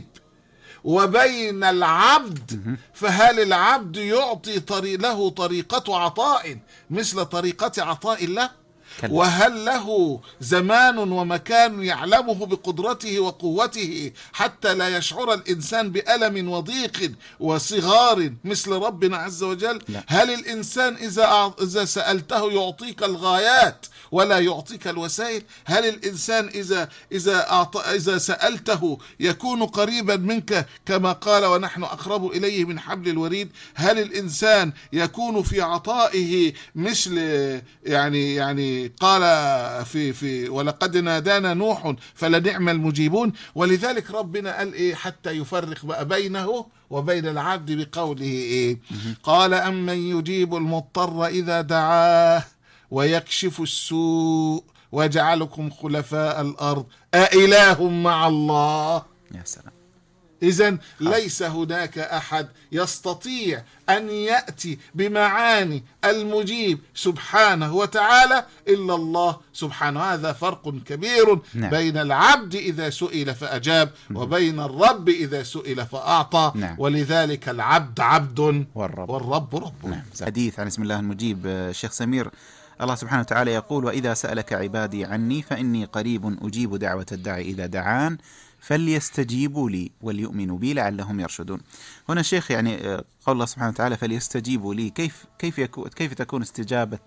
وبين العبد، فهل العبد يعطي طريق له طريقة عطاء مثل طريقة عطاء الله؟ وهل له زمان ومكان يعلمه بقدرته وقوته حتى لا يشعر الإنسان بألم وضيق وصغار مثل ربنا عز وجل؟ لا. هل الإنسان إذا إذا سألته يعطيك الغايات ولا يعطيك الوسائل؟ هل الإنسان إذا إذا أعط... إذا سألته يكون قريبا منك كما قال ونحن أقرب إليه من حبل الوريد؟ هل الإنسان يكون في عطائه مثل يعني يعني قال في في ولقد نادانا نوح فلنعم المجيبون؟ ولذلك ربنا قال إيه حتى يفرق بقى بينه وبين العبد بقوله إيه؟ قال أمن يجيب المضطر إذا دعاه ويكشف السوء ويجعلكم خلفاء الأرض أإله مع الله. يا سلام. إذن ليس هناك أحد يستطيع أن يأتي بمعاني المجيب سبحانه وتعالى إلا الله سبحانه. هذا فرق كبير نعم. بين العبد إذا سئل فأجاب وبين الرب إذا سئل فأعطى. نعم. ولذلك العبد عبد والرب, والرب رب. نعم. حديث عن اسم الله المجيب. الشيخ سمير، الله سبحانه وتعالى يقول وإذا سألك عبادي عني فإني قريب أجيب دعوة الداعي إذا دعان فليستجيبوا لي وليؤمنوا بي لعلهم يرشدون. هنا شيخ يعني قول الله سبحانه وتعالى فليستجيبوا لي، كيف كيف يكون كيف تكون استجابة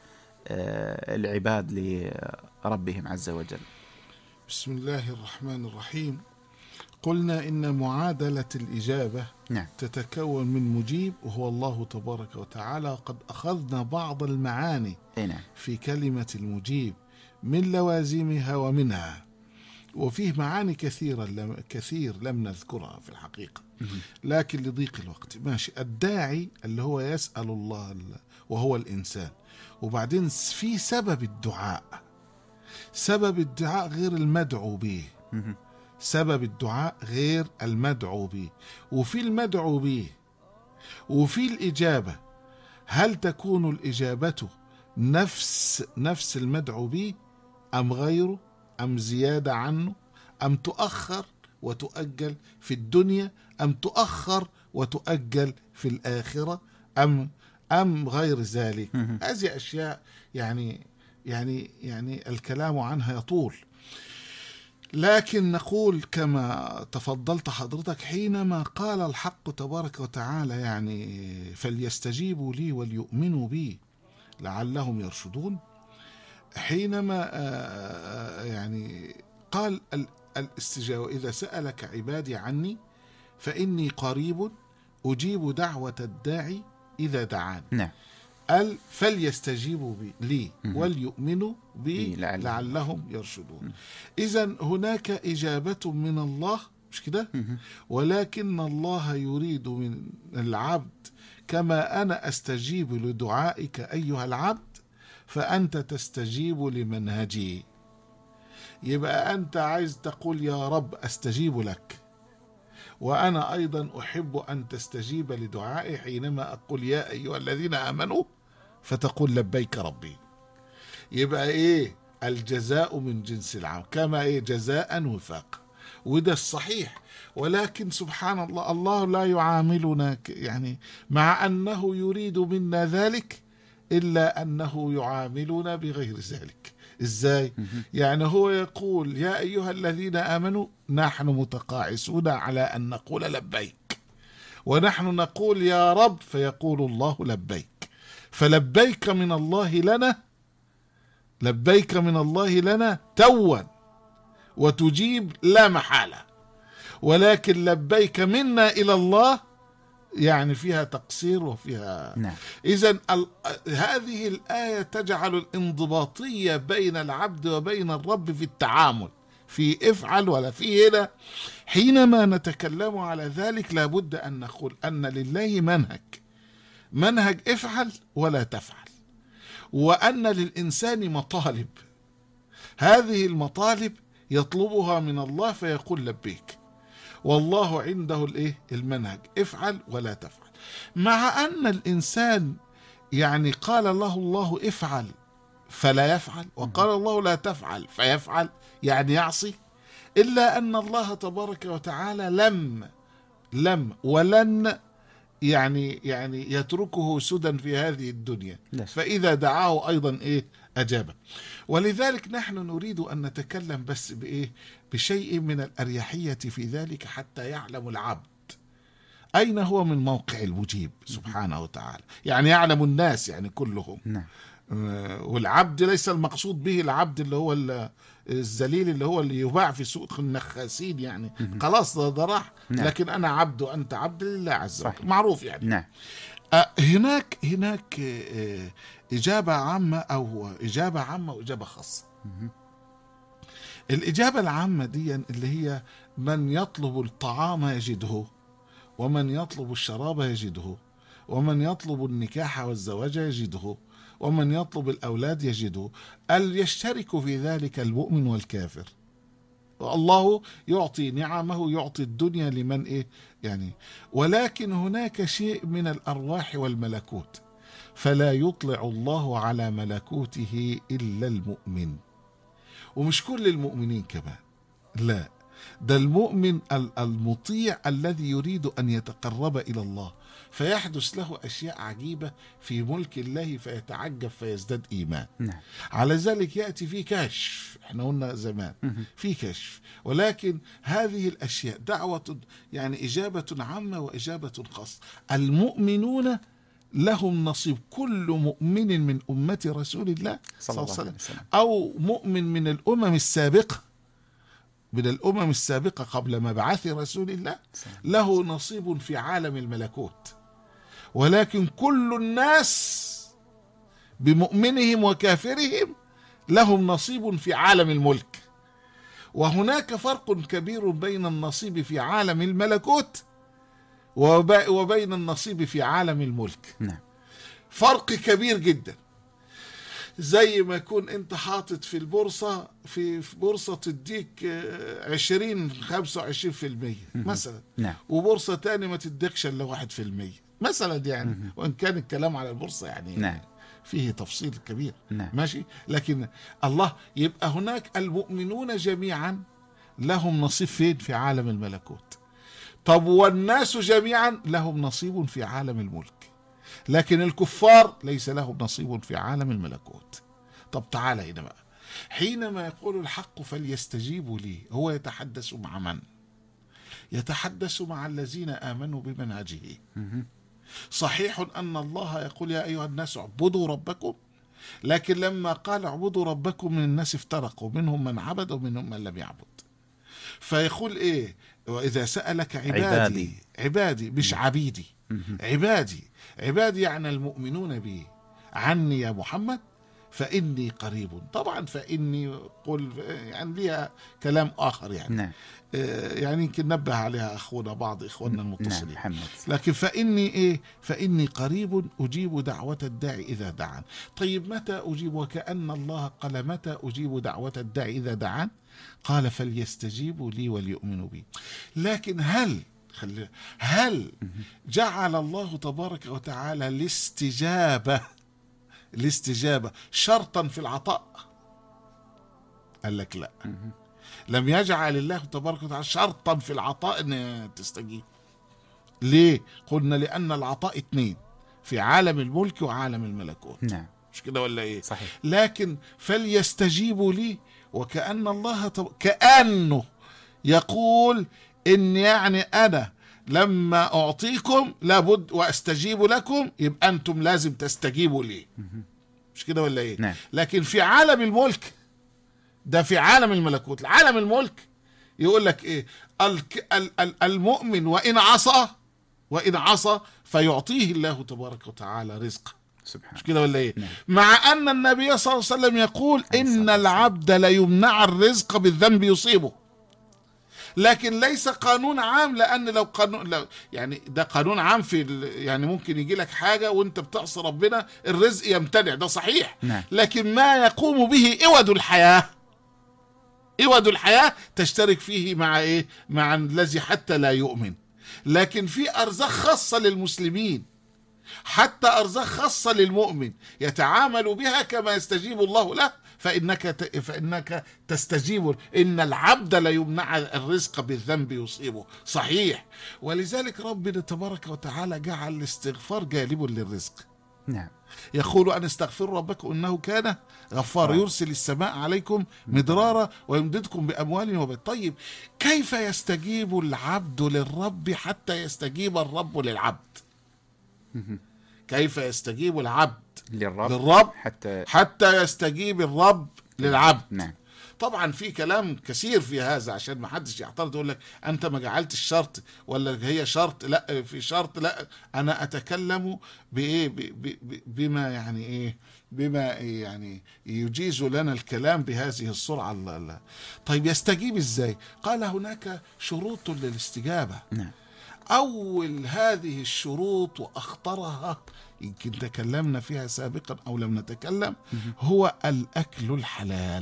العباد لربهم عز وجل؟ بسم الله الرحمن الرحيم. قلنا إن معادلة الإجابة نعم. تتكون من مجيب وهو الله تبارك وتعالى. قد أخذنا بعض المعاني نعم. في كلمة المجيب من لوازمها ومنها، وفيه معاني كثيرة لم كثير لم نذكرها في الحقيقة لكن لضيق الوقت. ماشي. الداعي اللي هو يسأل الله وهو الإنسان، وبعدين في سبب الدعاء. سبب الدعاء غير المدعو به، سبب الدعاء غير المدعو به، وفي المدعو به وفي الإجابة. هل تكون الإجابة نفس نفس المدعو به أم غيره أم زيادة عنه أم تؤخر وتؤجل في الدنيا أم تؤخر وتؤجل في الآخرة أم أم غير ذلك؟ هذه أشياء يعني يعني يعني الكلام عنها يطول، لكن نقول كما تفضلت حضرتك حينما قال الحق تبارك وتعالى يعني فليستجيبوا لي وليؤمنوا بي لعلهم يرشدون. حينما يعني قال الاستجابة إذا سألك عبادي عني فإني قريب أجيب دعوة الداعي إذا دعان. نعم. قال فليستجيبوا بي لي وليؤمنوا بي لعلهم يرشدون. إذن هناك إجابة من الله، مش كده؟ ولكن الله يريد من العبد كما أنا أستجيب لدعائك أيها العبد فأنت تستجيب لمنهجي. يبقى أنت عايز تقول يا رب أستجيب لك، وأنا أيضا أحب أن تستجيب لدعائي حينما أقول يا أيها الذين آمنوا فتقول لبيك ربي. يبقى إيه؟ الجزاء من جنس العمل، كما إيه جزاء وفاق، وده الصحيح. ولكن سبحان الله الله لا يعاملنا يعني مع أنه يريد منا ذلك إلا أنه يعاملنا بغير ذلك. إزاي؟ يعني هو يقول يا أيها الذين آمنوا نحن متقاعسون على أن نقول لبيك، ونحن نقول يا رب فيقول الله لبيك. فلبيك من الله لنا، لبيك من الله لنا توا وتجيب لا محالة، ولكن لبيك منا إلى الله يعني فيها تقصير وفيها نعم. إذن هذه الآية تجعل الانضباطية بين العبد وبين الرب في التعامل، في افعل ولا في هنا. حينما نتكلم على ذلك لابد أن نقول أن لله منهج، منهج افعل ولا تفعل، وأن للإنسان مطالب، هذه المطالب يطلبها من الله فيقول لبيك، والله عنده الايه المنهج افعل ولا تفعل. مع أن الإنسان يعني قال له الله افعل فلا يفعل، وقال الله لا تفعل فيفعل، يعني يعصي، إلا أن الله تبارك وتعالى لم لم ولن يعني يعني يتركه سدى في هذه الدنيا، فإذا دعاه أيضا إيه أجابه. ولذلك نحن نريد أن نتكلم بس بإيه بشيء من الأريحية في ذلك حتى يعلم العبد أين هو من موقع المجيب سبحانه وتعالى، يعني يعلم الناس يعني كلهم. نعم. والعبد ليس المقصود به العبد اللي هو الذليل اللي هو اللي يباع في سوق النخاسين، يعني خلاص ده راح. نعم. لكن أنا عبد وأنت عبد لله عز وجل، صحيح. معروف يعني. نعم. آه هناك هناك آه إجابة عامة أو إجابة عامة وإجابة خاصة. الإجابة العامة دي اللي هي من يطلب الطعام يجده، ومن يطلب الشراب يجده، ومن يطلب النكاح والزواج يجده، ومن يطلب الأولاد يجده. أن يشترك في ذلك المؤمن والكافر. الله يعطي نعمه، يعطي الدنيا لمن إيه يعني. ولكن هناك شيء من الأرواح والملكوت، فلا يطلع الله على ملكوته إلا المؤمن، ومش كل المؤمنين كمان، لا، ده المؤمن المطيع الذي يريد أن يتقرب إلى الله، فيحدث له أشياء عجيبة في ملك الله فيتعجب فيزداد إيمان. نعم. على ذلك يأتي في كشف، احنا قلنا زمان في كشف، ولكن هذه الأشياء دعوة يعني إجابة عامة وإجابة خاصة. المؤمنون لهم نصيب، كل مؤمن من أمة رسول الله صلى الله عليه وسلم أو مؤمن من الأمم السابقة، من الأمم السابقة قبل مبعث رسول الله، له نصيب في عالم الملكوت. ولكن كل الناس بمؤمنهم وكافرهم لهم نصيب في عالم الملك. وهناك فرق كبير بين النصيب في عالم الملكوت وبين النصيب في عالم الملك. نعم. فرق كبير جدا. زي ما يكون انت حاطط في البورصة في بورصة تديك عشرين خمسة وعشرين في المية مثلا، نعم. وبورصة تاني ما تديكش الا واحد في المية مثلا يعني، وان كان الكلام على البورصة يعني نعم. فيه تفصيل كبير. نعم. ماشي. لكن الله يبقى هناك المؤمنون جميعا لهم نصيب فين؟ في عالم الملكوت. طب والناس جميعا لهم نصيب في عالم الملك، لكن الكفار ليس لهم نصيب في عالم الملكوت. طب تعالى هنا بقى، حينما يقول الحق فليستجيبوا لي، هو يتحدث مع من؟ يتحدث مع الذين آمنوا بمنهجه. صحيح أن الله يقول يا أيها الناس اعبدوا ربكم، لكن لما قال اعبدوا ربكم من الناس افترقوا، منهم من عبد ومنهم من لم يعبد. فيقول إيه؟ وإذا سألك عبادي عبادي, عبادي مش عبيدي، عبادي عبادي يعني المؤمنون بي عني يا محمد فإني قريب. طبعا فإني قل يعني ليها كلام آخر يعني. نعم. يعني يمكن نبه عليها أخونا بعض إخواننا المتصلين. نعم. لكن فإني إيه؟ فإني قريب أجيب دعوة الداعي إذا دعان. طيب متى أجيب؟ وكأن الله قال متى أجيب دعوة الداعي إذا دعان؟ قال فليستجيبوا لي وليؤمنوا بي. لكن هل هل جعل الله تبارك وتعالى الاستجابة الاستجابة شرطا في العطاء؟ قال لك لا، لم يجعل الله تبارك وتعالى شرطا في العطاء ان تستجيب. ليه؟ قلنا لأن العطاء اثنين، في عالم الملك وعالم الملكوت. نعم. مش كده ولا ايه؟ صحيح. لكن فليستجيبوا لي، وكأن الله تب... كأنه يقول إن يعني أنا لما أعطيكم لابد وأستجيب لكم، يبقى أنتم لازم تستجيبوا لي، مش كده ولا إيه؟ نعم. لكن في عالم الملك ده، في عالم الملكوت، عالم الملك يقول لك إيه؟ المؤمن وإن عصى وإن عصى فيعطيه الله تبارك وتعالى رزقه، سبحان، مش كده ولا إيه؟ نعم. مع أن النبي صلى الله عليه وسلم يقول إن العبد ليمنع الرزق بالذنب يصيبه، لكن ليس قانون عام، لأن لو قانون لو يعني ده قانون عام في يعني ممكن يجي لك حاجة وانت بتعصي ربنا الرزق يمتنع، ده صحيح. نعم. لكن ما يقوم به إود الحياة، إود الحياة تشترك فيه مع إيه؟ مع الذي حتى لا يؤمن. لكن في أرزاق خاصة للمسلمين، حتى أرزاق خاصة للمؤمن يتعامل بها كما يستجيب الله له، فإنك فإنك تستجيب. إن العبد لا يمنع الرزق بالذنب يصيبه، صحيح. ولذلك ربنا تبارك وتعالى جعل الاستغفار جالب للرزق. نعم. يقول أن استغفروا ربكم إنه كان غفارا يرسل السماء عليكم مدرارا ويمددكم بأموال وبنين. طيب كيف يستجيب العبد للرب حتى يستجيب الرب للعبد؟ كيف يستجيب العبد للرب, للرب حتى حتى يستجيب الرب للعبد؟ نعم. طبعا في كلام كثير في هذا عشان ما حدش يعترض يقول لك انت ما جعلت الشرط ولا هي شرط، لا في شرط، لا انا اتكلم بايه بما يعني ايه بما يعني يجيز لنا الكلام بهذه السرعه. الله. طيب يستجيب ازاي؟ قال هناك شروط للاستجابه. نعم. أول هذه الشروط وأخطرها يمكن تكلمنا فيها سابقا أو لم نتكلم، هو الأكل الحلال.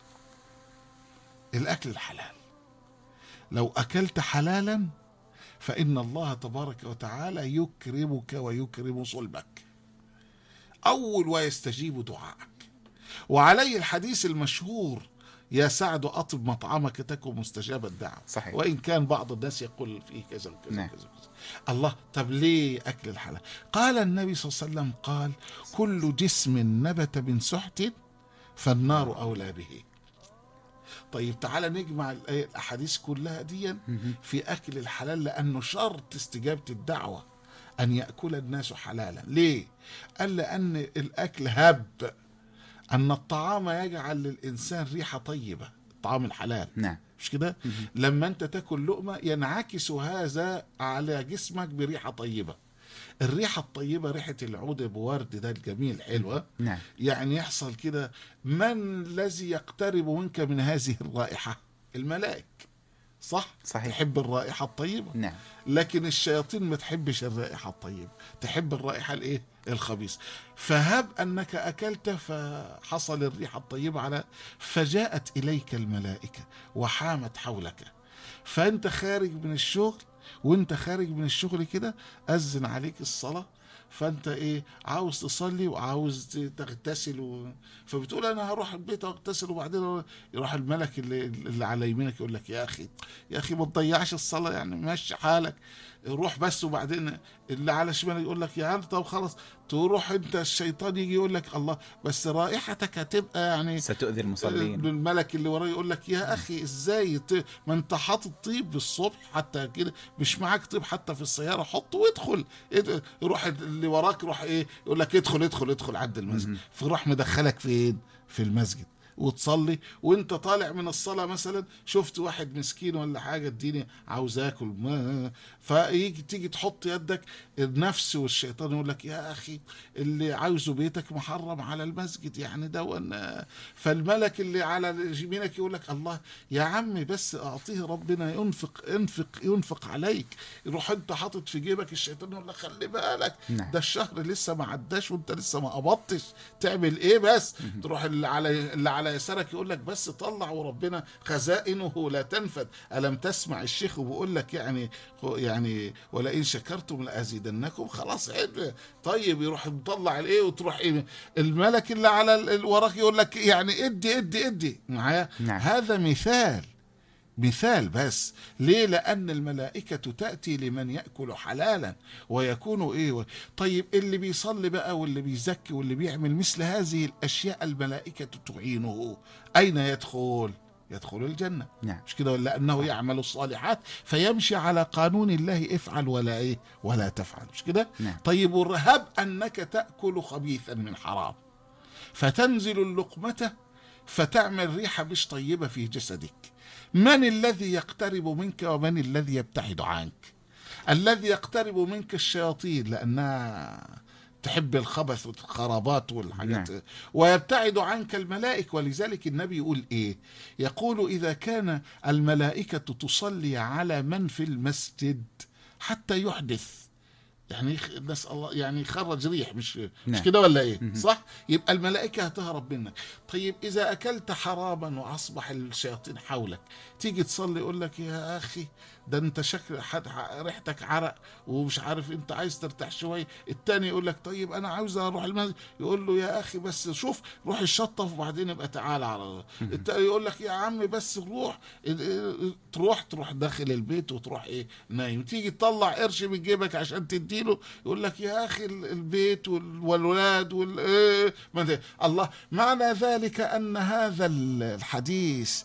الأكل الحلال، لو أكلت حلالا فإن الله تبارك وتعالى يكرمك ويكرم صلبك أول ويستجيب دعائك. وعليه الحديث المشهور يا سعد أطب مطعمك تكن مستجاب الدعوة. صحيح. وإن كان بعض الناس يقول فيه كذا وكذا نعم. وكذا. الله. طب ليه أكل الحلال؟ قال النبي صلى الله عليه وسلم قال كل جسم نبت من سحت فالنار أولى به. طيب تعالى نجمع الأحاديث كلها دي في أكل الحلال، لأنه شرط استجابة الدعوة أن يأكل الناس حلالا. ليه؟ قال لأن الأكل هب أن الطعام يجعل للإنسان ريحة طيبة، الطعام الحلال. نعم. مش كده؟ لما أنت تاكل لقمة ينعكس هذا على جسمك بريحة طيبة. الريحة الطيبة ريحة العود بورد ده الجميل حلوة. نعم. يعني يحصل كده، من الذي يقترب منك من هذه الرائحة؟ الملائكة، صح؟ صحيح. تحب الرائحة الطيبة. نعم. لكن الشياطين ما تحبش الرائحة الطيبة، تحب الرائحة الايه؟ الخبيث. فهب أنك أكلت فحصل الريحة الطيبة على فجاءت إليك الملائكة وحامت حولك، فأنت خارج من الشغل، وانت خارج من الشغل كده أذن عليك الصلاة، فانت ايه عاوز تصلي وعاوز تغتسل و... فبتقول انا هروح البيت اغتسل، وبعدين يروح الملك اللي, اللي على يمينك يقول لك يا اخي يا اخي ما تضيعش الصلاه، يعني ماشي حالك روح بس. وبعدين اللي على شمالك يقول لك يا عم طب خلاص، تروح انت الشيطان يجي يقول لك الله بس رائحتك هتبقى يعني ستؤذي المصلين. الملك اللي وراه يقول لك يا اخي ازاي ما انت حاطط طيب بالصبح حتى كده، مش معاك طيب حتى في السياره حطه وادخل. يروح اللي وراك يروح ايه يقول لك ادخل ادخل ادخل عند المسجد، فيروح مدخلك فين؟ في المسجد وتصلي. وانت طالع من الصلاة مثلا شفت واحد مسكين ولا حاجة اديني عاوز اكل، فيجي تيجي تحط يدك، النفس والشيطان يقول لك يا اخي اللي عاوزه بيتك محرم على المسجد يعني ده. فالملك اللي على يمينك يقول لك الله يا عمي بس اعطيه ربنا ينفق انفق ينفق عليك. يروح انت حاطط في جيبك، الشيطان يقول لك خلي بالك نعم. ده الشهر لسه ما عداش وانت لسه ما قبضتش، تعمل ايه بس؟ تروح اللي على اللي على يسارك يقول لك بس طلع وربنا خزائنه لا تنفد. ألم تسمع الشيخ وبيقول لك يعني يعني ولئن شكرتم لأزيدنكم، خلاص عد. طيب يروح مطلع الايه وتروح ايه الملك اللي على وراك يقول لك يعني ادي ادي ادي معايا. نعم. هذا مثال مثال بس. ليه؟ لأن الملائكة تأتي لمن يأكل حلالا ويكون إيه. طيب اللي بيصلي بقى واللي بيزكي واللي بيعمل مثل هذه الأشياء الملائكة تعينه، أين يدخل؟ يدخل الجنة. نعم. مش كده؟ لأنه يعمل الصالحات فيمشي على قانون الله، افعل ولا إيه ولا تفعل. مش كده؟ نعم. طيب والرهاب أنك تأكل خبيثا من حرام، فتنزل اللقمة فتعمل ريحة مش طيبة في جسدك. من الذي يقترب منك ومن الذي يبتعد عنك؟ الذي يقترب منك الشياطين لأنها تحب الخبث والخرابات والحاجات. نعم. ويبتعد عنك الملائكة. ولذلك النبي يقول إيه؟ يقول إذا كان الملائكة تصلي على من في المسجد حتى يحدث، يعني نسأل الله يعني يخرج ريح، مش نعم. مش كده ولا ايه؟ صح؟ يبقى الملائكة هتهرب منك. طيب إذا أكلت حراما وأصبح الشياطين حولك، تيجي تصلي يقول لك يا أخي ده أنت شكل ريحتك عرق ومش عارف، أنت عايز ترتاح شوية. التاني يقول لك طيب أنا عاوز أروح المسجد، يقول له يا أخي بس شوف روح الشطف وبعدين ابقى تعالى على. التاني يقول لك يا عم بس روح، تروح تروح داخل البيت وتروح إيه نايم. تيجي تطلع قرش من جيبك عشان تدي له، يقول لك يا أخي البيت والولاد وال الله. معنى ذلك أن هذا الحديث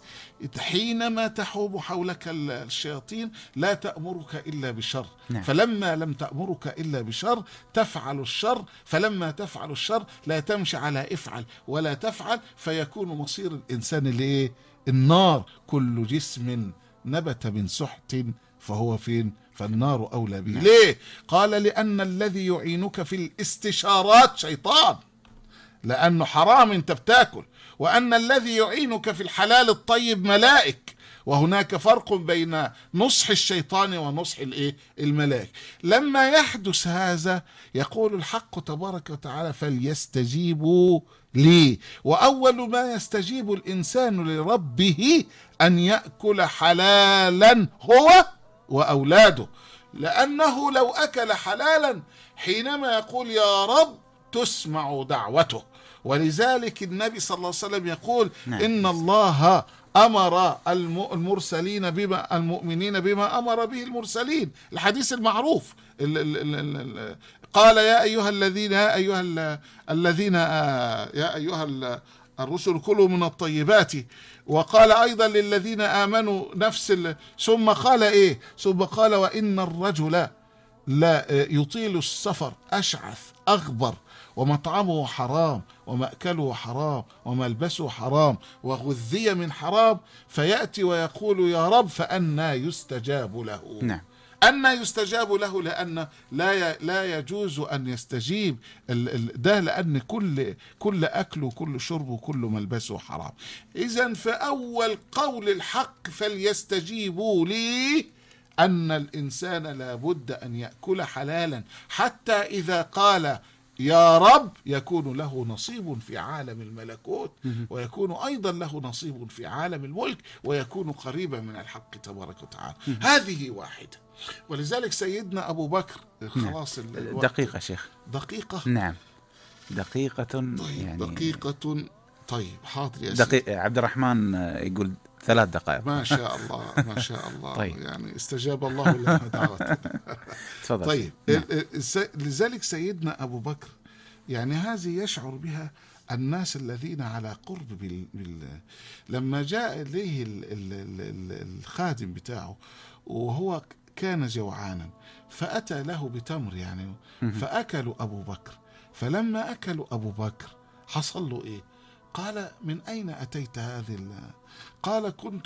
حينما تحوم حولك الشياطين لا تأمرك إلا بشر. نعم. فلما لم تأمرك إلا بشر تفعل الشر، فلما تفعل الشر لا تمشي على افعل ولا تفعل، فيكون مصير الإنسان لإيه؟ النار. كل جسم نبت من سحت فهو فين؟ فالنار أولى به. ليه؟ قال لأن الذي يعينك في الاستشارات شيطان، لأنه حرام انت بتاكل، وأن الذي يعينك في الحلال الطيب ملائك، وهناك فرق بين نصح الشيطان ونصح الايه الملائك. لما يحدث هذا يقول الحق تبارك وتعالى فليستجيبوا لي. وأول ما يستجيب الإنسان لربه أن يأكل حلالا هو وأولاده، لأنه لو أكل حلالا حينما يقول يا رب تسمع دعوته. ولذلك النبي صلى الله عليه وسلم يقول نعم. إن الله أمر المرسلين بما المؤمنين بما أمر به المرسلين، الحديث المعروف. ال ال ال ال قال يا أيها الذين يا أيها الذين يا أيها الرسل كلوا من الطيبات، وقال أيضا للذين آمنوا نفس ثم قال إيه ثم قال وإن الرجل لا يطيل السفر أشعث أغبر ومطعمه حرام ومأكله حرام وملبسه حرام وغذي من حرام، فيأتي ويقول يا رب فأنى يستجاب له. نعم. أنى يستجاب له لأن لا لا يجوز أن يستجيب ده، لأن كل كل أكله وكل شربه وكل ملبسه حرام. إذن فأول قول الحق فليستجيبوا لي أن الإنسان لابد أن يأكل حلالا، حتى إذا قال يا رب يكون له نصيب في عالم الملكوت، ويكون أيضا له نصيب في عالم الملك، ويكون قريبا من الحق تبارك وتعالى. هذه واحدة. ولذلك سيدنا أبو بكر خلاص نعم. دقيقة شيخ، دقيقة نعم دقيقة. طيب يعني دقيقة. طيب حاضر يا دقيقة. عبد الرحمن يقول ثلاث دقائق. ما شاء الله ما شاء الله. طيب. يعني استجاب الله لما دعوت. طيب نعم. لذلك سيدنا أبو بكر يعني هذه يشعر بها الناس الذين على قرب بال... بال... لما جاء إليه ال... ال... ال... الخادم بتاعه وهو كان جوعانا، فأتى له بتمر يعني، فأكلوا أبو بكر. فلما أكلوا أبو بكر حصل له إيه؟ قال من أين أتيت هذه ال... قال كنت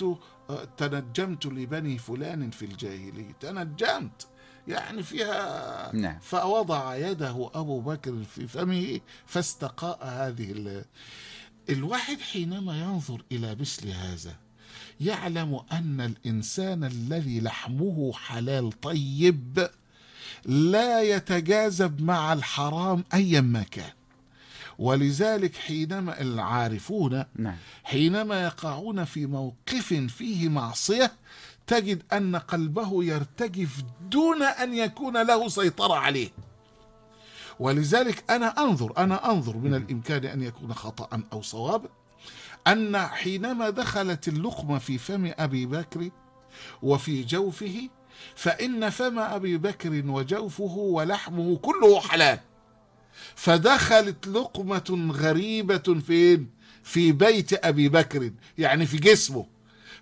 تنجمت لبني فلان في الجاهلية. تنجمت يعني فيها نعم. فوضع يده أبو بكر في فمه فاستقاء هذه ال... الواحد حينما ينظر إلى مثل هذا يعلم أن الإنسان الذي لحمه حلال طيب لا يتجاذب مع الحرام أيا ما كان. ولذلك حينما العارفون نعم. حينما يقعون في موقف فيه معصية تجد أن قلبه يرتجف دون أن يكون له سيطرة عليه. ولذلك أنا أنظر أنا أنظر من الإمكان أن يكون خطأ أو صواب أن حينما دخلت اللقمة في فم أبي بكر وفي جوفه، فإن فم أبي بكر وجوفه ولحمه كله حلال، فدخلت لقمة غريبة فين؟ في بيت أبي بكر، يعني في جسمه،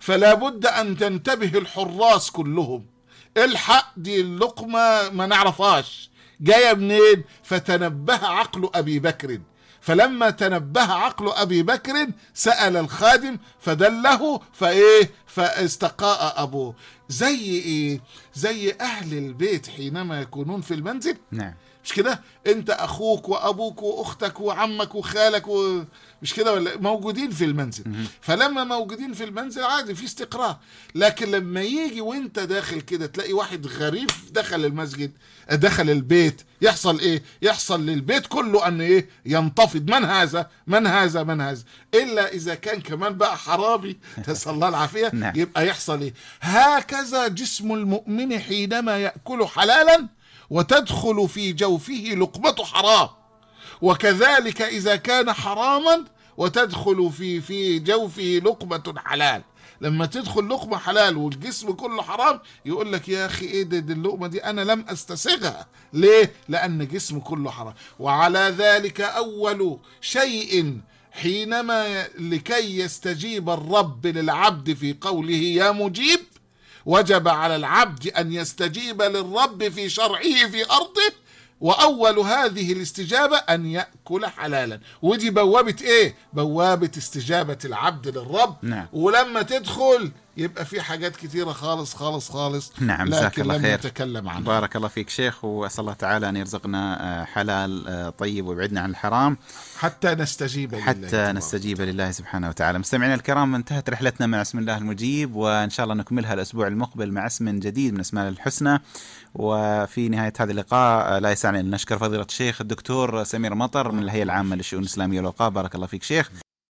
فلا بد أن تنتبه الحراس كلهم، الحق دي اللقمة ما نعرفهاش جاية منين. فتنبه عقل أبي بكر، فلما تنبه عقل أبي بكر سأل الخادم فدله فإيه فاستقاء أبوه. زي إيه؟ زي أهل البيت حينما يكونون في المنزل. نعم. مش كده؟ انت اخوك وابوك واختك وعمك وخالك و... مش كده ولا موجودين في المنزل. م- فلما موجودين في المنزل عادي في استقرار، لكن لما يجي وانت داخل كده تلاقي واحد غريب دخل المسجد دخل البيت، يحصل ايه؟ يحصل للبيت كله ان ايه؟ ينتفض. من هذا من هذا من هذا الا اذا كان كمان بقى حرامي نسأل الله العافية. يبقى يحصل ايه؟ هكذا جسم المؤمن حينما يأكل حلالا وتدخل في جوفه لقمة حرام، وكذلك إذا كان حراما وتدخل في في جوفه لقمة حلال. لما تدخل لقمة حلال والجسم كله حرام يقول لك يا أخي إيه ده اللقمة دي أنا لم أستسغها. ليه؟ لأن جسم كله حرام. وعلى ذلك أول شيء حينما لكي يستجيب الرب للعبد في قوله يا مجيب، وجب على العبد أن يستجيب للرب في شرعه في أرضه، وأول هذه الاستجابة أن يأكل حلالا. ودي بوابة إيه؟ بوابة استجابة العبد للرب. نعم. ولما تدخل يبقى في حاجات كثيرة خالص خالص خالص. نعم. لكن الله لم خير. نتكلم عنها. بارك الله فيك شيخ، وأسأل الله تعالى أن يرزقنا حلال طيب ويبعدنا عن الحرام حتى نستجيب حتى لله نستجيب لله سبحانه وتعالى. مستمعينا الكرام، انتهت رحلتنا مع اسم الله المجيب، وإن شاء الله نكملها الأسبوع المقبل مع اسم جديد من أسماء الحسنى. وفي نهاية هذا اللقاء لا يسعني أن نشكر فضيلة الشيخ الدكتور سمير مطر من الهيئة العامة للشؤون الإسلامية والأوقاف. بارك الله فيك شيخ.